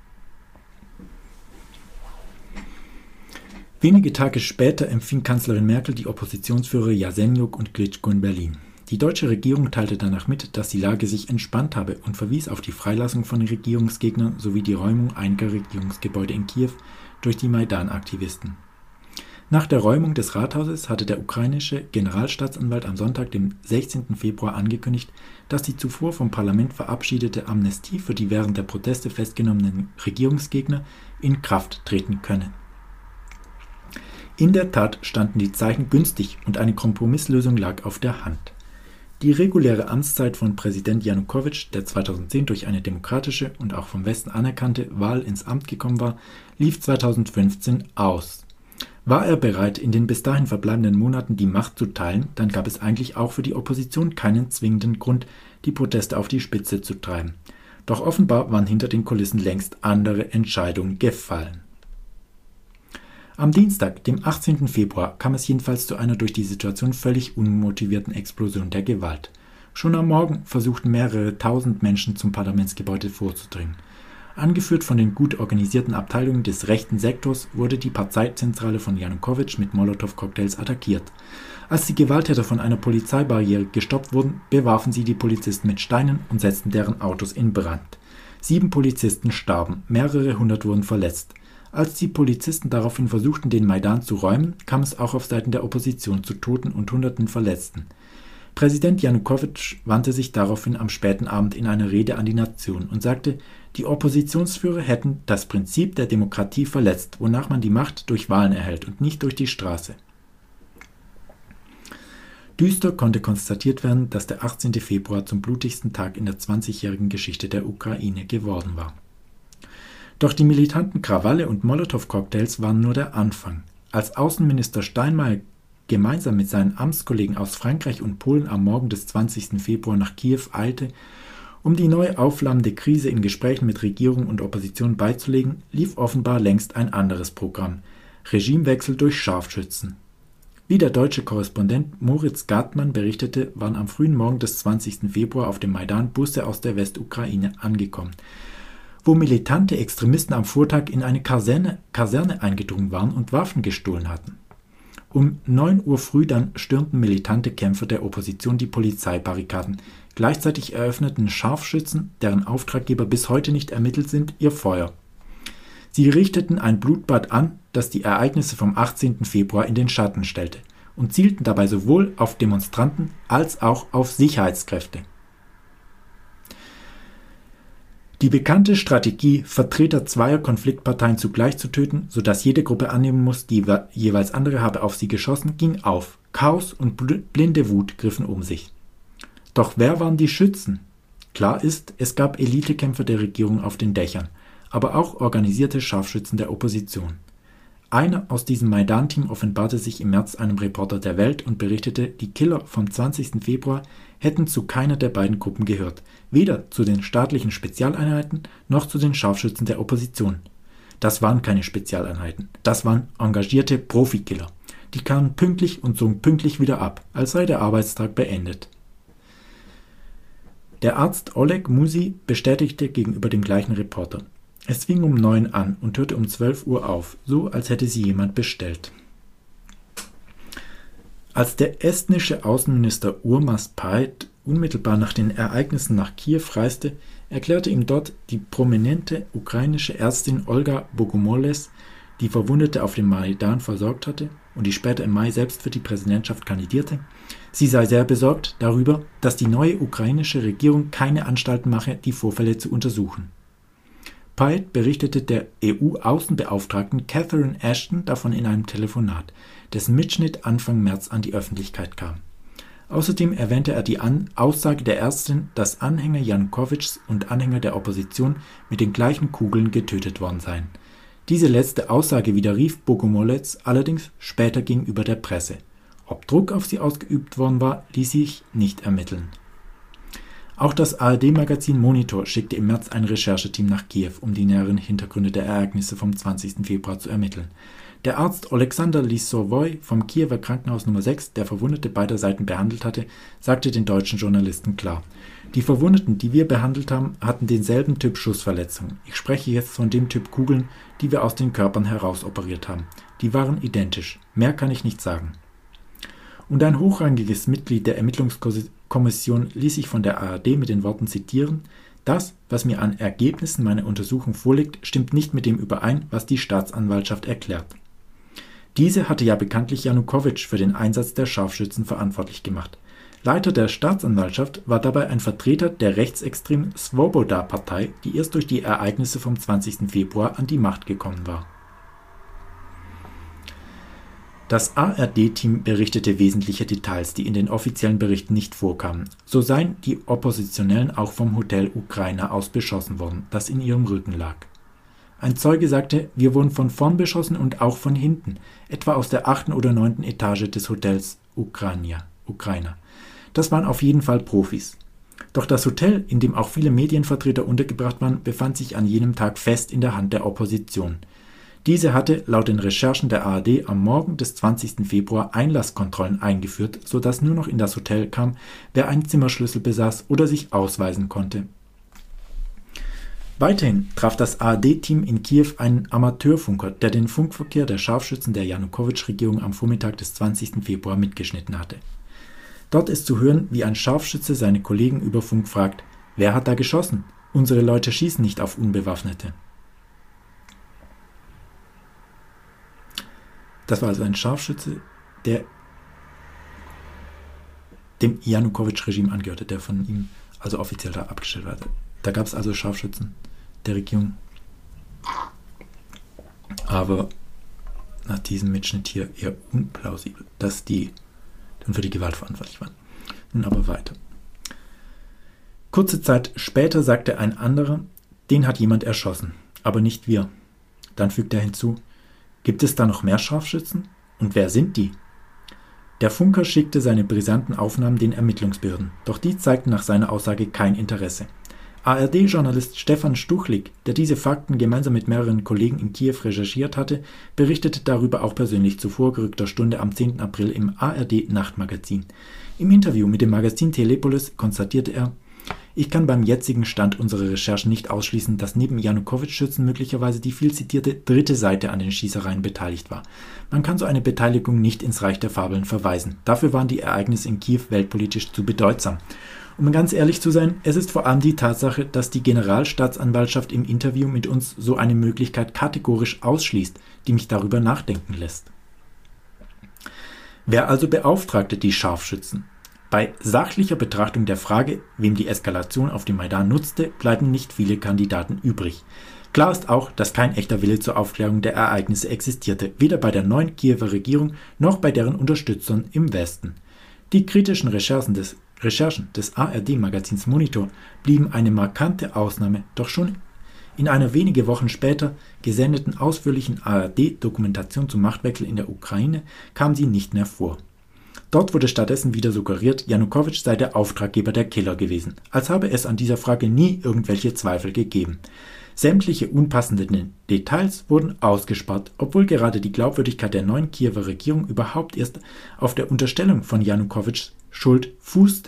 Wenige Tage später empfing Kanzlerin Merkel die Oppositionsführer Jasenjuk und Klitschko in Berlin. Die deutsche Regierung teilte danach mit, dass die Lage sich entspannt habe und verwies auf die Freilassung von Regierungsgegnern sowie die Räumung einiger Regierungsgebäude in Kiew durch die Maidan-Aktivisten. Nach der Räumung des Rathauses hatte der ukrainische Generalstaatsanwalt am Sonntag, dem sechzehnten Februar, angekündigt, dass die zuvor vom Parlament verabschiedete Amnestie für die während der Proteste festgenommenen Regierungsgegner in Kraft treten könne. In der Tat standen die Zeichen günstig und eine Kompromisslösung lag auf der Hand. Die reguläre Amtszeit von Präsident Janukowitsch, der zweitausendzehn durch eine demokratische und auch vom Westen anerkannte Wahl ins Amt gekommen war, lief zweitausendfünfzehn aus. War er bereit, in den bis dahin verbleibenden Monaten die Macht zu teilen, dann gab es eigentlich auch für die Opposition keinen zwingenden Grund, die Proteste auf die Spitze zu treiben. Doch offenbar waren hinter den Kulissen längst andere Entscheidungen gefallen. Am Dienstag, dem achtzehnten Februar, kam es jedenfalls zu einer durch die Situation völlig unmotivierten Explosion der Gewalt. Schon am Morgen versuchten mehrere tausend Menschen zum Parlamentsgebäude vorzudringen. Angeführt von den gut organisierten Abteilungen des rechten Sektors wurde die Parteizentrale von Janukowitsch mit Molotow-Cocktails attackiert. Als die Gewalttäter von einer Polizeibarriere gestoppt wurden, bewarfen sie die Polizisten mit Steinen und setzten deren Autos in Brand. Sieben Polizisten starben, mehrere hundert wurden verletzt. Als die Polizisten daraufhin versuchten, den Maidan zu räumen, kam es auch auf Seiten der Opposition zu Toten und hunderten Verletzten. Präsident Janukowitsch wandte sich daraufhin am späten Abend in einer Rede an die Nation und sagte, die Oppositionsführer hätten das Prinzip der Demokratie verletzt, wonach man die Macht durch Wahlen erhält und nicht durch die Straße. Düster konnte konstatiert werden, dass der achtzehnte Februar zum blutigsten Tag in der zwanzigjährigen Geschichte der Ukraine geworden war. Doch die militanten Krawalle und Molotow-Cocktails waren nur der Anfang. Als Außenminister Steinmeier gemeinsam mit seinen Amtskollegen aus Frankreich und Polen am Morgen des zwanzigsten Februar nach Kiew eilte, Um die neu aufflammende Krise in Gesprächen mit Regierung und Opposition beizulegen, lief offenbar längst ein anderes Programm: Regimewechsel durch Scharfschützen. Wie der deutsche Korrespondent Moritz Gartmann berichtete, waren am frühen Morgen des zwanzigsten Februar auf dem Maidan Busse aus der Westukraine angekommen, wo militante Extremisten am Vortag in eine Kaserne, Kaserne eingedrungen waren und Waffen gestohlen hatten. Um neun Uhr früh dann stürmten militante Kämpfer der Opposition die Polizeibarrikaden. Gleichzeitig eröffneten Scharfschützen, deren Auftraggeber bis heute nicht ermittelt sind, ihr Feuer. Sie richteten ein Blutbad an, das die Ereignisse vom achtzehnten Februar in den Schatten stellte, und zielten dabei sowohl auf Demonstranten als auch auf Sicherheitskräfte. Die bekannte Strategie, Vertreter zweier Konfliktparteien zugleich zu töten, sodass jede Gruppe annehmen muss, die jeweils andere habe auf sie geschossen, ging auf. Chaos und blinde Wut griffen um sich. Doch wer waren die Schützen? Klar ist, es gab Elitekämpfer der Regierung auf den Dächern, aber auch organisierte Scharfschützen der Opposition. Einer aus diesem Maidan-Team offenbarte sich im März einem Reporter der Welt und berichtete, die Killer vom zwanzigsten Februar hätten zu keiner der beiden Gruppen gehört, weder zu den staatlichen Spezialeinheiten noch zu den Scharfschützen der Opposition. Das waren keine Spezialeinheiten, das waren engagierte Profikiller. Die kamen pünktlich und zogen pünktlich wieder ab, als sei der Arbeitstag beendet. Der Arzt Oleg Musi bestätigte gegenüber dem gleichen Reporter: Es fing um neun an und hörte um zwölf Uhr auf, so als hätte sie jemand bestellt. Als der estnische Außenminister Urmas Paet unmittelbar nach den Ereignissen nach Kiew reiste, erklärte ihm dort die prominente ukrainische Ärztin Olga Bogomoles, die Verwundete auf dem Maidan versorgt hatte und die später im Mai selbst für die Präsidentschaft kandidierte, sie sei sehr besorgt darüber, dass die neue ukrainische Regierung keine Anstalten mache, die Vorfälle zu untersuchen. Paet berichtete der E U-Außenbeauftragten Catherine Ashton davon in einem Telefonat, dessen Mitschnitt Anfang März an die Öffentlichkeit kam. Außerdem erwähnte er die An- Aussage der Ärztin, dass Anhänger Janukowitschs und Anhänger der Opposition mit den gleichen Kugeln getötet worden seien. Diese letzte Aussage widerrief Bogomolets allerdings später gegenüber der Presse. Ob Druck auf sie ausgeübt worden war, ließ sich nicht ermitteln. Auch das A R D-Magazin Monitor schickte im März ein Rechercheteam nach Kiew, um die näheren Hintergründe der Ereignisse vom zwanzigsten Februar zu ermitteln. Der Arzt Alexander Lisovoy vom Kiewer Krankenhaus Nummer sechs, der Verwundete beider Seiten behandelt hatte, sagte den deutschen Journalisten klar: Die Verwundeten, die wir behandelt haben, hatten denselben Typ Schussverletzungen. Ich spreche jetzt von dem Typ Kugeln, die wir aus den Körpern herausoperiert haben. Die waren identisch. Mehr kann ich nicht sagen. Und ein hochrangiges Mitglied der Ermittlungskommission ließ sich von der A R D mit den Worten zitieren: Das, was mir an Ergebnissen meiner Untersuchung vorliegt, stimmt nicht mit dem überein, was die Staatsanwaltschaft erklärt. Diese hatte ja bekanntlich Janukowitsch für den Einsatz der Scharfschützen verantwortlich gemacht. Leiter der Staatsanwaltschaft war dabei ein Vertreter der rechtsextremen Swoboda-Partei, die erst durch die Ereignisse vom zwanzigsten Februar an die Macht gekommen war. Das A R D-Team berichtete wesentliche Details, die in den offiziellen Berichten nicht vorkamen. So seien die Oppositionellen auch vom Hotel Ukraina aus beschossen worden, das in ihrem Rücken lag. Ein Zeuge sagte, wir wurden von vorn beschossen und auch von hinten, etwa aus der achten oder neunten Etage des Hotels Ukraina. Ukraina. Das waren auf jeden Fall Profis. Doch das Hotel, in dem auch viele Medienvertreter untergebracht waren, befand sich an jenem Tag fest in der Hand der Opposition. Diese hatte laut den Recherchen der A R D am Morgen des zwanzigsten Februar Einlasskontrollen eingeführt, sodass nur noch in das Hotel kam, wer einen Zimmerschlüssel besaß oder sich ausweisen konnte. Weiterhin traf das A R D-Team in Kiew einen Amateurfunker, der den Funkverkehr der Scharfschützen der Janukowitsch-Regierung am Vormittag des zwanzigsten Februar mitgeschnitten hatte. Dort ist zu hören, wie ein Scharfschütze seine Kollegen über Funk fragt: Wer hat da geschossen? Unsere Leute schießen nicht auf Unbewaffnete. Das war also ein Scharfschütze, der dem Janukowitsch-Regime angehörte, der von ihm also offiziell da abgestellt wurde. Da gab es also Scharfschützen der Regierung. Aber nach diesem Mitschnitt hier eher unplausibel, dass die dann für die Gewalt verantwortlich waren. Nun aber weiter. Kurze Zeit später sagte ein anderer, den hat jemand erschossen, aber nicht wir. Dann fügte er hinzu: Gibt es da noch mehr Scharfschützen? Und wer sind die? Der Funker schickte seine brisanten Aufnahmen den Ermittlungsbehörden, doch die zeigten nach seiner Aussage kein Interesse. A R D-Journalist Stefan Stuchlik, der diese Fakten gemeinsam mit mehreren Kollegen in Kiew recherchiert hatte, berichtete darüber auch persönlich zu vorgerückter Stunde am zehnten April im A R D-Nachtmagazin. Im Interview mit dem Magazin Telepolis konstatierte er: Ich kann beim jetzigen Stand unserer Recherchen nicht ausschließen, dass neben Janukowitsch-Schützen möglicherweise die viel zitierte dritte Seite an den Schießereien beteiligt war. Man kann so eine Beteiligung nicht ins Reich der Fabeln verweisen. Dafür waren die Ereignisse in Kiew weltpolitisch zu bedeutsam. Um ganz ehrlich zu sein, es ist vor allem die Tatsache, dass die Generalstaatsanwaltschaft im Interview mit uns so eine Möglichkeit kategorisch ausschließt, die mich darüber nachdenken lässt. Wer also beauftragte die Scharfschützen? Bei sachlicher Betrachtung der Frage, wem die Eskalation auf dem Maidan nutzte, bleiben nicht viele Kandidaten übrig. Klar ist auch, dass kein echter Wille zur Aufklärung der Ereignisse existierte, weder bei der neuen Kiewer Regierung noch bei deren Unterstützern im Westen. Die kritischen Recherchen des, Recherchen des A R D-Magazins Monitor blieben eine markante Ausnahme, doch schon in einer wenige Wochen später gesendeten ausführlichen A R D-Dokumentation zum Machtwechsel in der Ukraine kam sie nicht mehr vor. Dort wurde stattdessen wieder suggeriert, Janukowitsch sei der Auftraggeber der Killer gewesen, als habe es an dieser Frage nie irgendwelche Zweifel gegeben. Sämtliche unpassenden Details wurden ausgespart, obwohl gerade die Glaubwürdigkeit der neuen Kiewer Regierung überhaupt erst auf der Unterstellung von Janukowitschs Schuld fußte.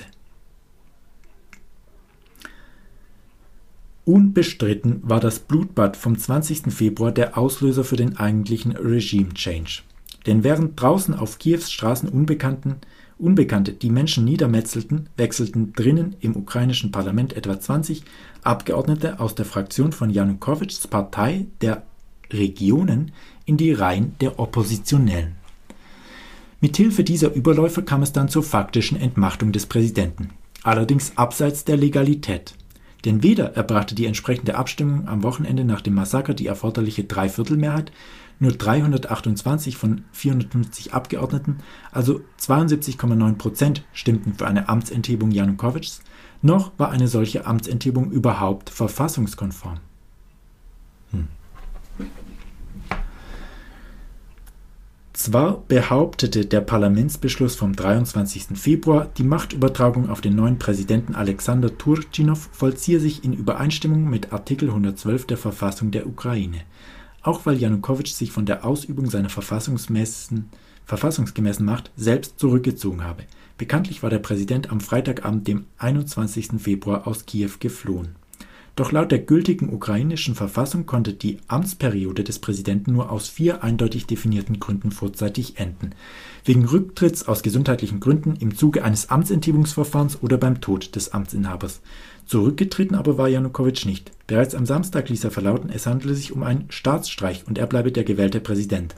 Unbestritten war das Blutbad vom zwanzigsten Februar der Auslöser für den eigentlichen Regime-Change. Denn während draußen auf Kiews Straßen Unbekannten, Unbekannte die Menschen niedermetzelten, wechselten drinnen im ukrainischen Parlament etwa zwanzig Abgeordnete aus der Fraktion von Janukowitschs Partei der Regionen in die Reihen der Oppositionellen. Mithilfe dieser Überläufer kam es dann zur faktischen Entmachtung des Präsidenten, allerdings abseits der Legalität. Denn weder erbrachte die entsprechende Abstimmung am Wochenende nach dem Massaker die erforderliche Dreiviertelmehrheit, nur dreihundertachtundzwanzig von vierhundertfünfzig Abgeordneten, also zweiundsiebzig Komma neun Prozent, stimmten für eine Amtsenthebung Janukowitschs, noch war eine solche Amtsenthebung überhaupt verfassungskonform. Hm. Zwar behauptete der Parlamentsbeschluss vom dreiundzwanzigsten Februar, die Machtübertragung auf den neuen Präsidenten Alexander Turchynov vollziehe sich in Übereinstimmung mit Artikel hundertzwölf der Verfassung der Ukraine. Auch weil Janukowitsch sich von der Ausübung seiner verfassungsmäßigen, verfassungsgemäßen Macht selbst zurückgezogen habe. Bekanntlich war der Präsident am Freitagabend, dem einundzwanzigsten Februar, aus Kiew geflohen. Doch laut der gültigen ukrainischen Verfassung konnte die Amtsperiode des Präsidenten nur aus vier eindeutig definierten Gründen vorzeitig enden. Wegen Rücktritts aus gesundheitlichen Gründen, im Zuge eines Amtsenthebungsverfahrens oder beim Tod des Amtsinhabers. Zurückgetreten aber war Janukowitsch nicht. Bereits am Samstag ließ er verlauten, es handele sich um einen Staatsstreich und er bleibe der gewählte Präsident.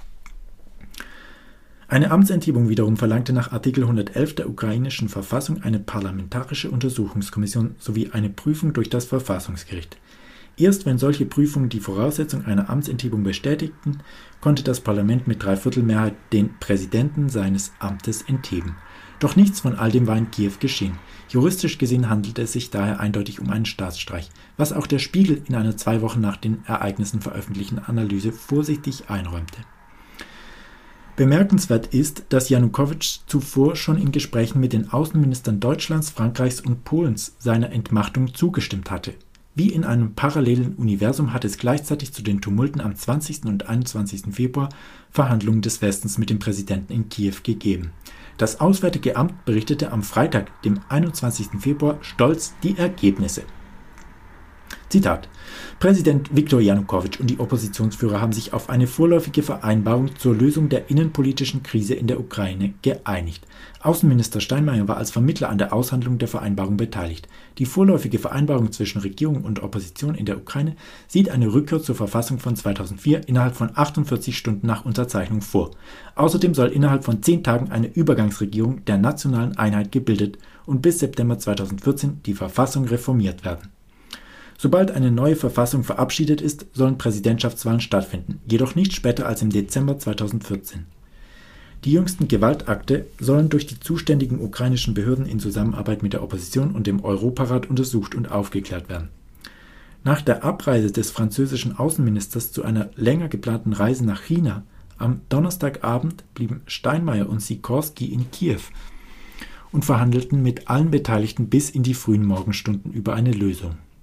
Eine Amtsenthebung wiederum verlangte nach Artikel hundertelf der ukrainischen Verfassung eine parlamentarische Untersuchungskommission sowie eine Prüfung durch das Verfassungsgericht. Erst wenn solche Prüfungen die Voraussetzung einer Amtsenthebung bestätigten, konnte das Parlament mit Dreiviertelmehrheit den Präsidenten seines Amtes entheben. Doch nichts von all dem war in Kiew geschehen. Juristisch gesehen handelte es sich daher eindeutig um einen Staatsstreich, was auch der Spiegel in einer zwei Wochen nach den Ereignissen veröffentlichten Analyse vorsichtig einräumte. Bemerkenswert ist, dass Janukowitsch zuvor schon in Gesprächen mit den Außenministern Deutschlands, Frankreichs und Polens seiner Entmachtung zugestimmt hatte. Wie in einem parallelen Universum hat es gleichzeitig zu den Tumulten am zwanzigsten und einundzwanzigsten Februar Verhandlungen des Westens mit dem Präsidenten in Kiew gegeben. Das Auswärtige Amt berichtete am Freitag, dem einundzwanzigsten Februar, stolz die Ergebnisse. Zitat: Präsident Viktor Janukowitsch und die Oppositionsführer haben sich auf eine vorläufige Vereinbarung zur Lösung der innenpolitischen Krise in der Ukraine geeinigt. Außenminister Steinmeier war als Vermittler an der Aushandlung der Vereinbarung beteiligt. Die vorläufige Vereinbarung zwischen Regierung und Opposition in der Ukraine sieht eine Rückkehr zur Verfassung von zweitausendvier innerhalb von achtundvierzig Stunden nach Unterzeichnung vor. Außerdem soll innerhalb von zehn Tagen eine Übergangsregierung der nationalen Einheit gebildet und bis September zweitausendvierzehn die Verfassung reformiert werden. Sobald eine neue Verfassung verabschiedet ist, sollen Präsidentschaftswahlen stattfinden, jedoch nicht später als im Dezember zweitausendvierzehn. Die jüngsten Gewaltakte sollen durch die zuständigen ukrainischen Behörden in Zusammenarbeit mit der Opposition und dem Europarat untersucht und aufgeklärt werden. Nach der Abreise des französischen Außenministers zu einer länger geplanten Reise nach China am Donnerstagabend blieben Steinmeier und Sikorski in Kiew und verhandelten mit allen Beteiligten bis in die frühen Morgenstunden über eine Lösung.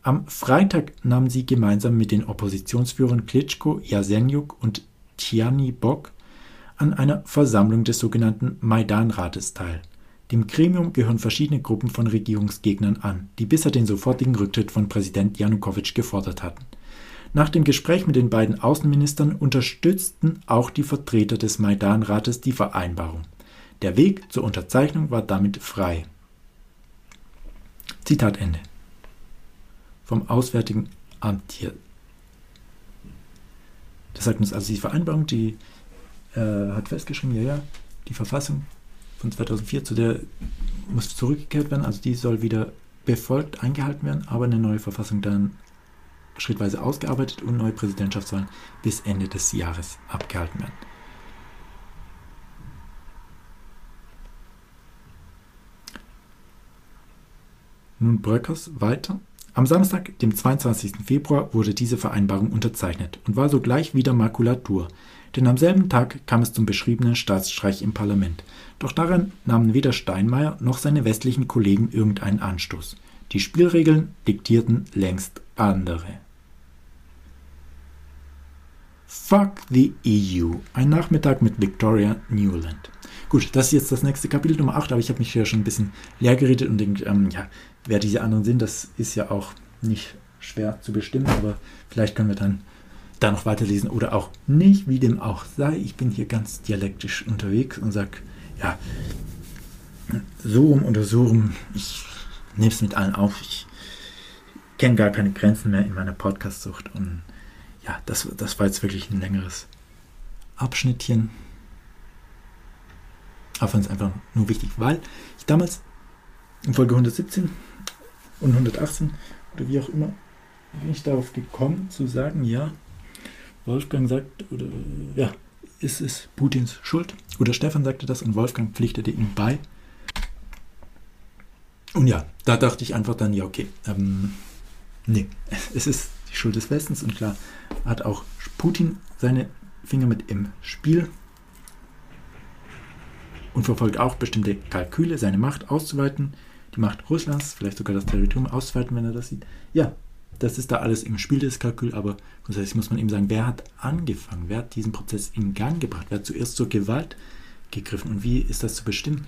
Am Freitag nahmen sie gemeinsam mit den Oppositionsführern Klitschko, Jasenjuk und Tjanibok an einer Versammlung des sogenannten Maidan-Rates teil. Dem Gremium gehören verschiedene Gruppen von Regierungsgegnern an, die bisher den sofortigen Rücktritt von Präsident Janukowitsch gefordert hatten. Nach dem Gespräch mit den beiden Außenministern unterstützten auch die Vertreter des Maidan-Rates die Vereinbarung. Der Weg zur Unterzeichnung war damit frei. Zitat Ende. Vom Auswärtigen Amt hier. Das sagt uns also die Vereinbarung, die äh, hat festgeschrieben, ja, ja, die Verfassung von zweitausendvier, zu der muss zurückgekehrt werden, also die soll wieder befolgt, eingehalten werden, aber eine neue Verfassung dann schrittweise ausgearbeitet und neue Präsidentschaftswahlen bis Ende des Jahres abgehalten werden. Nun Bröckers weiter. Am Samstag, dem zweiundzwanzigsten Februar, wurde diese Vereinbarung unterzeichnet und war sogleich wieder Makulatur, denn am selben Tag kam es zum beschriebenen Staatsstreich im Parlament. Doch daran nahmen weder Steinmeier noch seine westlichen Kollegen irgendeinen Anstoß. Die Spielregeln diktierten längst andere. Fuck the E U. Ein Nachmittag mit Victoria Nuland. Gut, das ist jetzt das nächste Kapitel, Nummer acht, aber ich habe mich ja schon ein bisschen leer geredet und denke, ähm, ja, wer diese anderen sind, das ist ja auch nicht schwer zu bestimmen, aber vielleicht können wir dann da noch weiterlesen oder auch nicht, wie dem auch sei. Ich bin hier ganz dialektisch unterwegs und sage, ja, so rum oder so rum, ich nehme es mit allen auf. Ich kenne gar keine Grenzen mehr in meiner Podcast-Sucht und ja, das, das war jetzt wirklich ein längeres Abschnittchen. Aber fand es einfach nur wichtig, weil ich damals in Folge hundertsiebzehn und hundertachtzehn oder wie auch immer bin ich darauf gekommen zu sagen, ja, Wolfgang sagt, oder ja, ist es Putins Schuld? Oder Stefan sagte das und Wolfgang pflichtete ihm bei. Und ja, da dachte ich einfach dann, ja, okay, ähm, nee, es ist die Schuld des Westens und klar hat auch Putin seine Finger mit im Spiel und verfolgt auch bestimmte Kalküle, seine Macht auszuweiten, die Macht Russlands, vielleicht sogar das Territorium auszuweiten, wenn er das sieht. Ja, das ist da alles im Spiel des Kalkül, aber grundsätzlich muss man eben sagen, wer hat angefangen, wer hat diesen Prozess in Gang gebracht, wer hat zuerst zur Gewalt gegriffen und wie ist das zu bestimmen?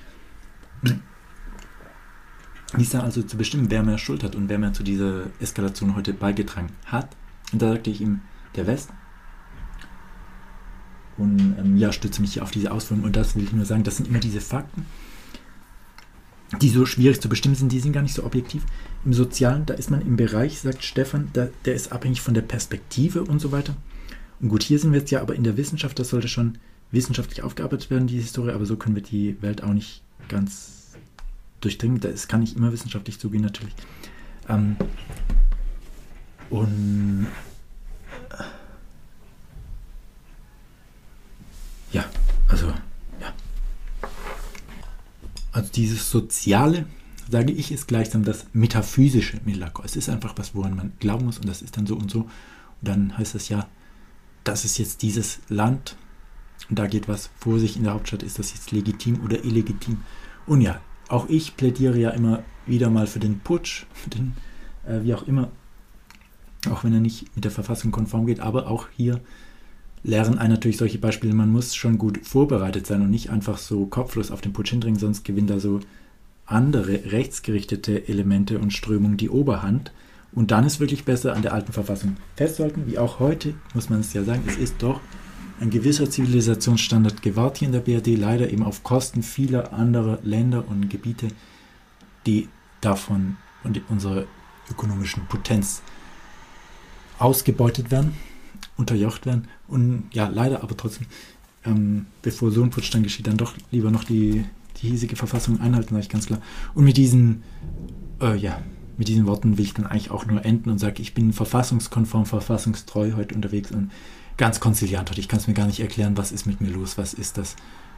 Wie ist da also zu bestimmen, wer mehr Schuld hat und wer mehr zu dieser Eskalation heute beigetragen hat? Und da sagte ich ihm, der Westen. Und ähm, ja, stütze mich hier auf diese Ausführungen und das will ich nur sagen, das sind immer diese Fakten, die so schwierig zu bestimmen sind, die sind gar nicht so objektiv. Im Sozialen, da ist man im Bereich, sagt Stefan, da, der ist abhängig von der Perspektive und so weiter. Und gut, hier sind wir jetzt ja aber in der Wissenschaft, das sollte schon wissenschaftlich aufgearbeitet werden, die Historie, aber so können wir die Welt auch nicht ganz durchdringen. Das kann nicht immer wissenschaftlich zugehen, natürlich. Ähm, und ja, also ja. Also dieses Soziale, sage ich, ist gleichsam das metaphysische Mittelalter. Es ist einfach was, woran man glauben muss und das ist dann so und so. Und dann heißt es ja, das ist jetzt dieses Land und da geht was vor sich in der Hauptstadt. Ist das jetzt legitim oder illegitim? Und ja, auch ich plädiere ja immer wieder mal für den Putsch, für den, äh, wie auch immer, auch wenn er nicht mit der Verfassung konform geht, aber auch hier lernen einen natürlich solche Beispiele, man muss schon gut vorbereitet sein und nicht einfach so kopflos auf den Putsch hindringen, sonst gewinnt da so andere rechtsgerichtete Elemente und Strömungen die Oberhand. Und dann ist wirklich besser an der alten Verfassung festzuhalten, wie auch heute, muss man es ja sagen, es ist doch ein gewisser Zivilisationsstandard gewahrt hier in der B R D, leider eben auf Kosten vieler anderer Länder und Gebiete, die davon und unserer ökonomischen Potenz ausgebeutet werden, unterjocht werden und ja, leider aber trotzdem, ähm, bevor so ein Putsch dann geschieht, dann doch lieber noch die, die hiesige Verfassung einhalten, sage ich ganz klar. Und mit diesen, äh, ja, mit diesen Worten will ich dann eigentlich auch nur enden und sage, ich bin verfassungskonform, verfassungstreu heute unterwegs und ganz konziliant heute. Ich kann es mir gar nicht erklären, was ist mit mir los, was ist das?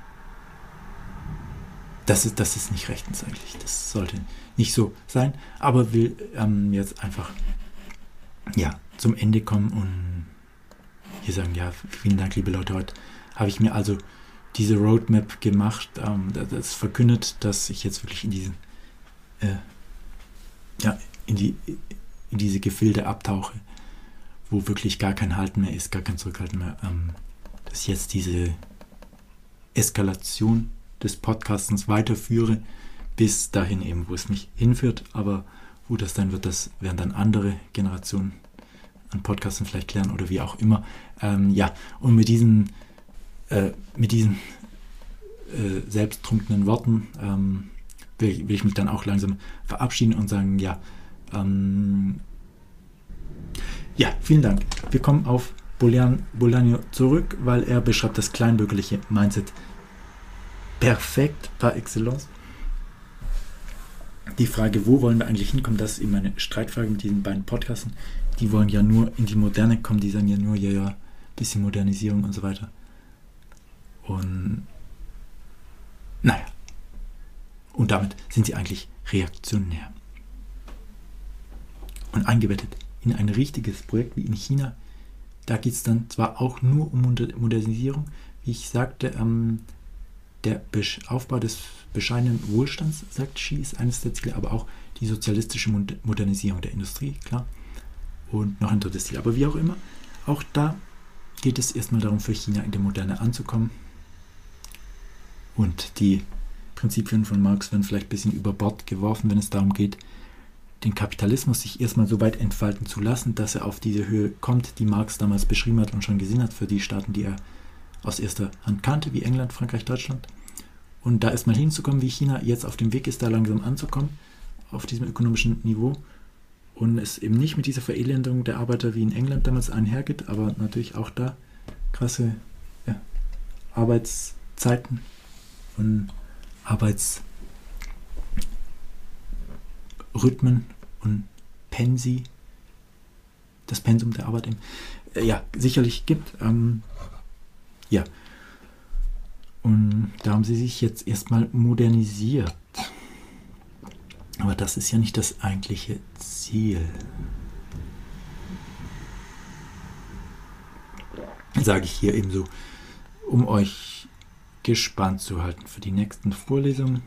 Das ist, das ist nicht rechtens eigentlich. Das sollte nicht so sein, aber will ähm, jetzt einfach ja, zum Ende kommen und hier sagen, ja, vielen Dank, liebe Leute, heute habe ich mir also diese Roadmap gemacht, ähm, das verkündet, dass ich jetzt wirklich in diesen äh, ja, in die in in diese Gefilde abtauche, wo wirklich gar kein Halten mehr ist, gar kein Zurückhalten mehr, ähm, dass jetzt diese Eskalation des Podcastens weiterführe, bis dahin eben, wo es mich hinführt, aber wo das dann wird, das werden dann andere Generationen an Podcasten vielleicht klären oder wie auch immer. Ähm, ja, und mit diesen, äh, mit diesen äh, selbsttrunkenen Worten ähm, will, will ich mich dann auch langsam verabschieden und sagen, ja, ähm, ja, vielen Dank. Wir kommen auf Bolaño zurück, weil er beschreibt das kleinbürgerliche Mindset perfekt par excellence. Die Frage, wo wollen wir eigentlich hinkommen, das ist eben eine Streitfrage mit diesen beiden Podcasten. Die wollen ja nur in die Moderne kommen, die sagen ja nur, ja, ja, bisschen Modernisierung und so weiter. Und naja. Und damit sind sie eigentlich reaktionär. Und eingebettet in ein richtiges Projekt wie in China, da geht es dann zwar auch nur um Modernisierung, wie ich sagte, ähm, der Aufbau des bescheidenen Wohlstands, sagt Xi, ist eines der Ziele, aber auch die sozialistische Modernisierung der Industrie, klar. Und noch ein drittes Ziel. Aber wie auch immer, auch da geht es erstmal darum, für China in der Moderne anzukommen. Und die Prinzipien von Marx werden vielleicht ein bisschen über Bord geworfen, wenn es darum geht, den Kapitalismus sich erstmal so weit entfalten zu lassen, dass er auf diese Höhe kommt, die Marx damals beschrieben hat und schon gesehen hat für die Staaten, die er aus erster Hand kannte, wie England, Frankreich, Deutschland. Und da erstmal hinzukommen, wie China jetzt auf dem Weg ist, da langsam anzukommen, auf diesem ökonomischen Niveau. Und es eben nicht mit dieser Verelendung der Arbeiter wie in England damals einhergeht, aber natürlich auch da krasse ja, Arbeitszeiten und Arbeitsrhythmen und Pensi, das Pensum der Arbeit eben, äh, ja, sicherlich gibt. Ähm, ja. Und da haben sie sich jetzt erstmal modernisiert. Aber das ist ja nicht das eigentliche Ziel. Sage ich hier eben so, um euch gespannt zu halten für die nächsten Vorlesungen.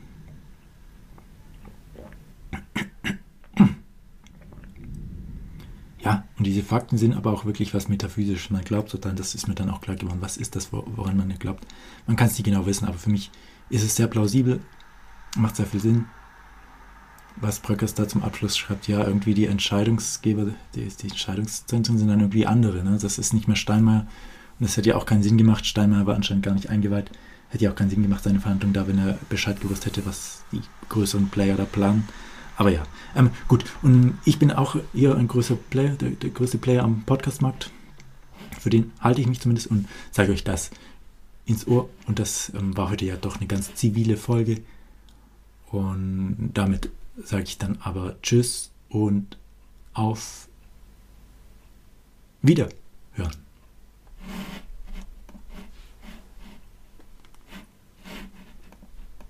Ja, und diese Fakten sind aber auch wirklich was Metaphysisches. Man glaubt so dann, das ist mir dann auch klar geworden, was ist das, woran man nicht glaubt. Man kann es nicht genau wissen, aber für mich ist es sehr plausibel, macht sehr viel Sinn. Was Bröckers da zum Abschluss schreibt, ja, irgendwie die Entscheidungsgeber, die, die Entscheidungszentren sind dann irgendwie andere. Ne? Das ist nicht mehr Steinmeier. Und das hätte ja auch keinen Sinn gemacht. Steinmeier war anscheinend gar nicht eingeweiht. Hätte ja auch keinen Sinn gemacht, seine Verhandlung da, wenn er Bescheid gewusst hätte, was die größeren Player da planen. Aber ja, ähm, gut. Und ich bin auch hier ein größer Player, der, der größte Player am Podcast-Markt. Für den halte ich mich zumindest und sage euch das ins Ohr. Und das ähm, war heute ja doch eine ganz zivile Folge. Und damit sage ich dann aber Tschüss und auf Wiederhören.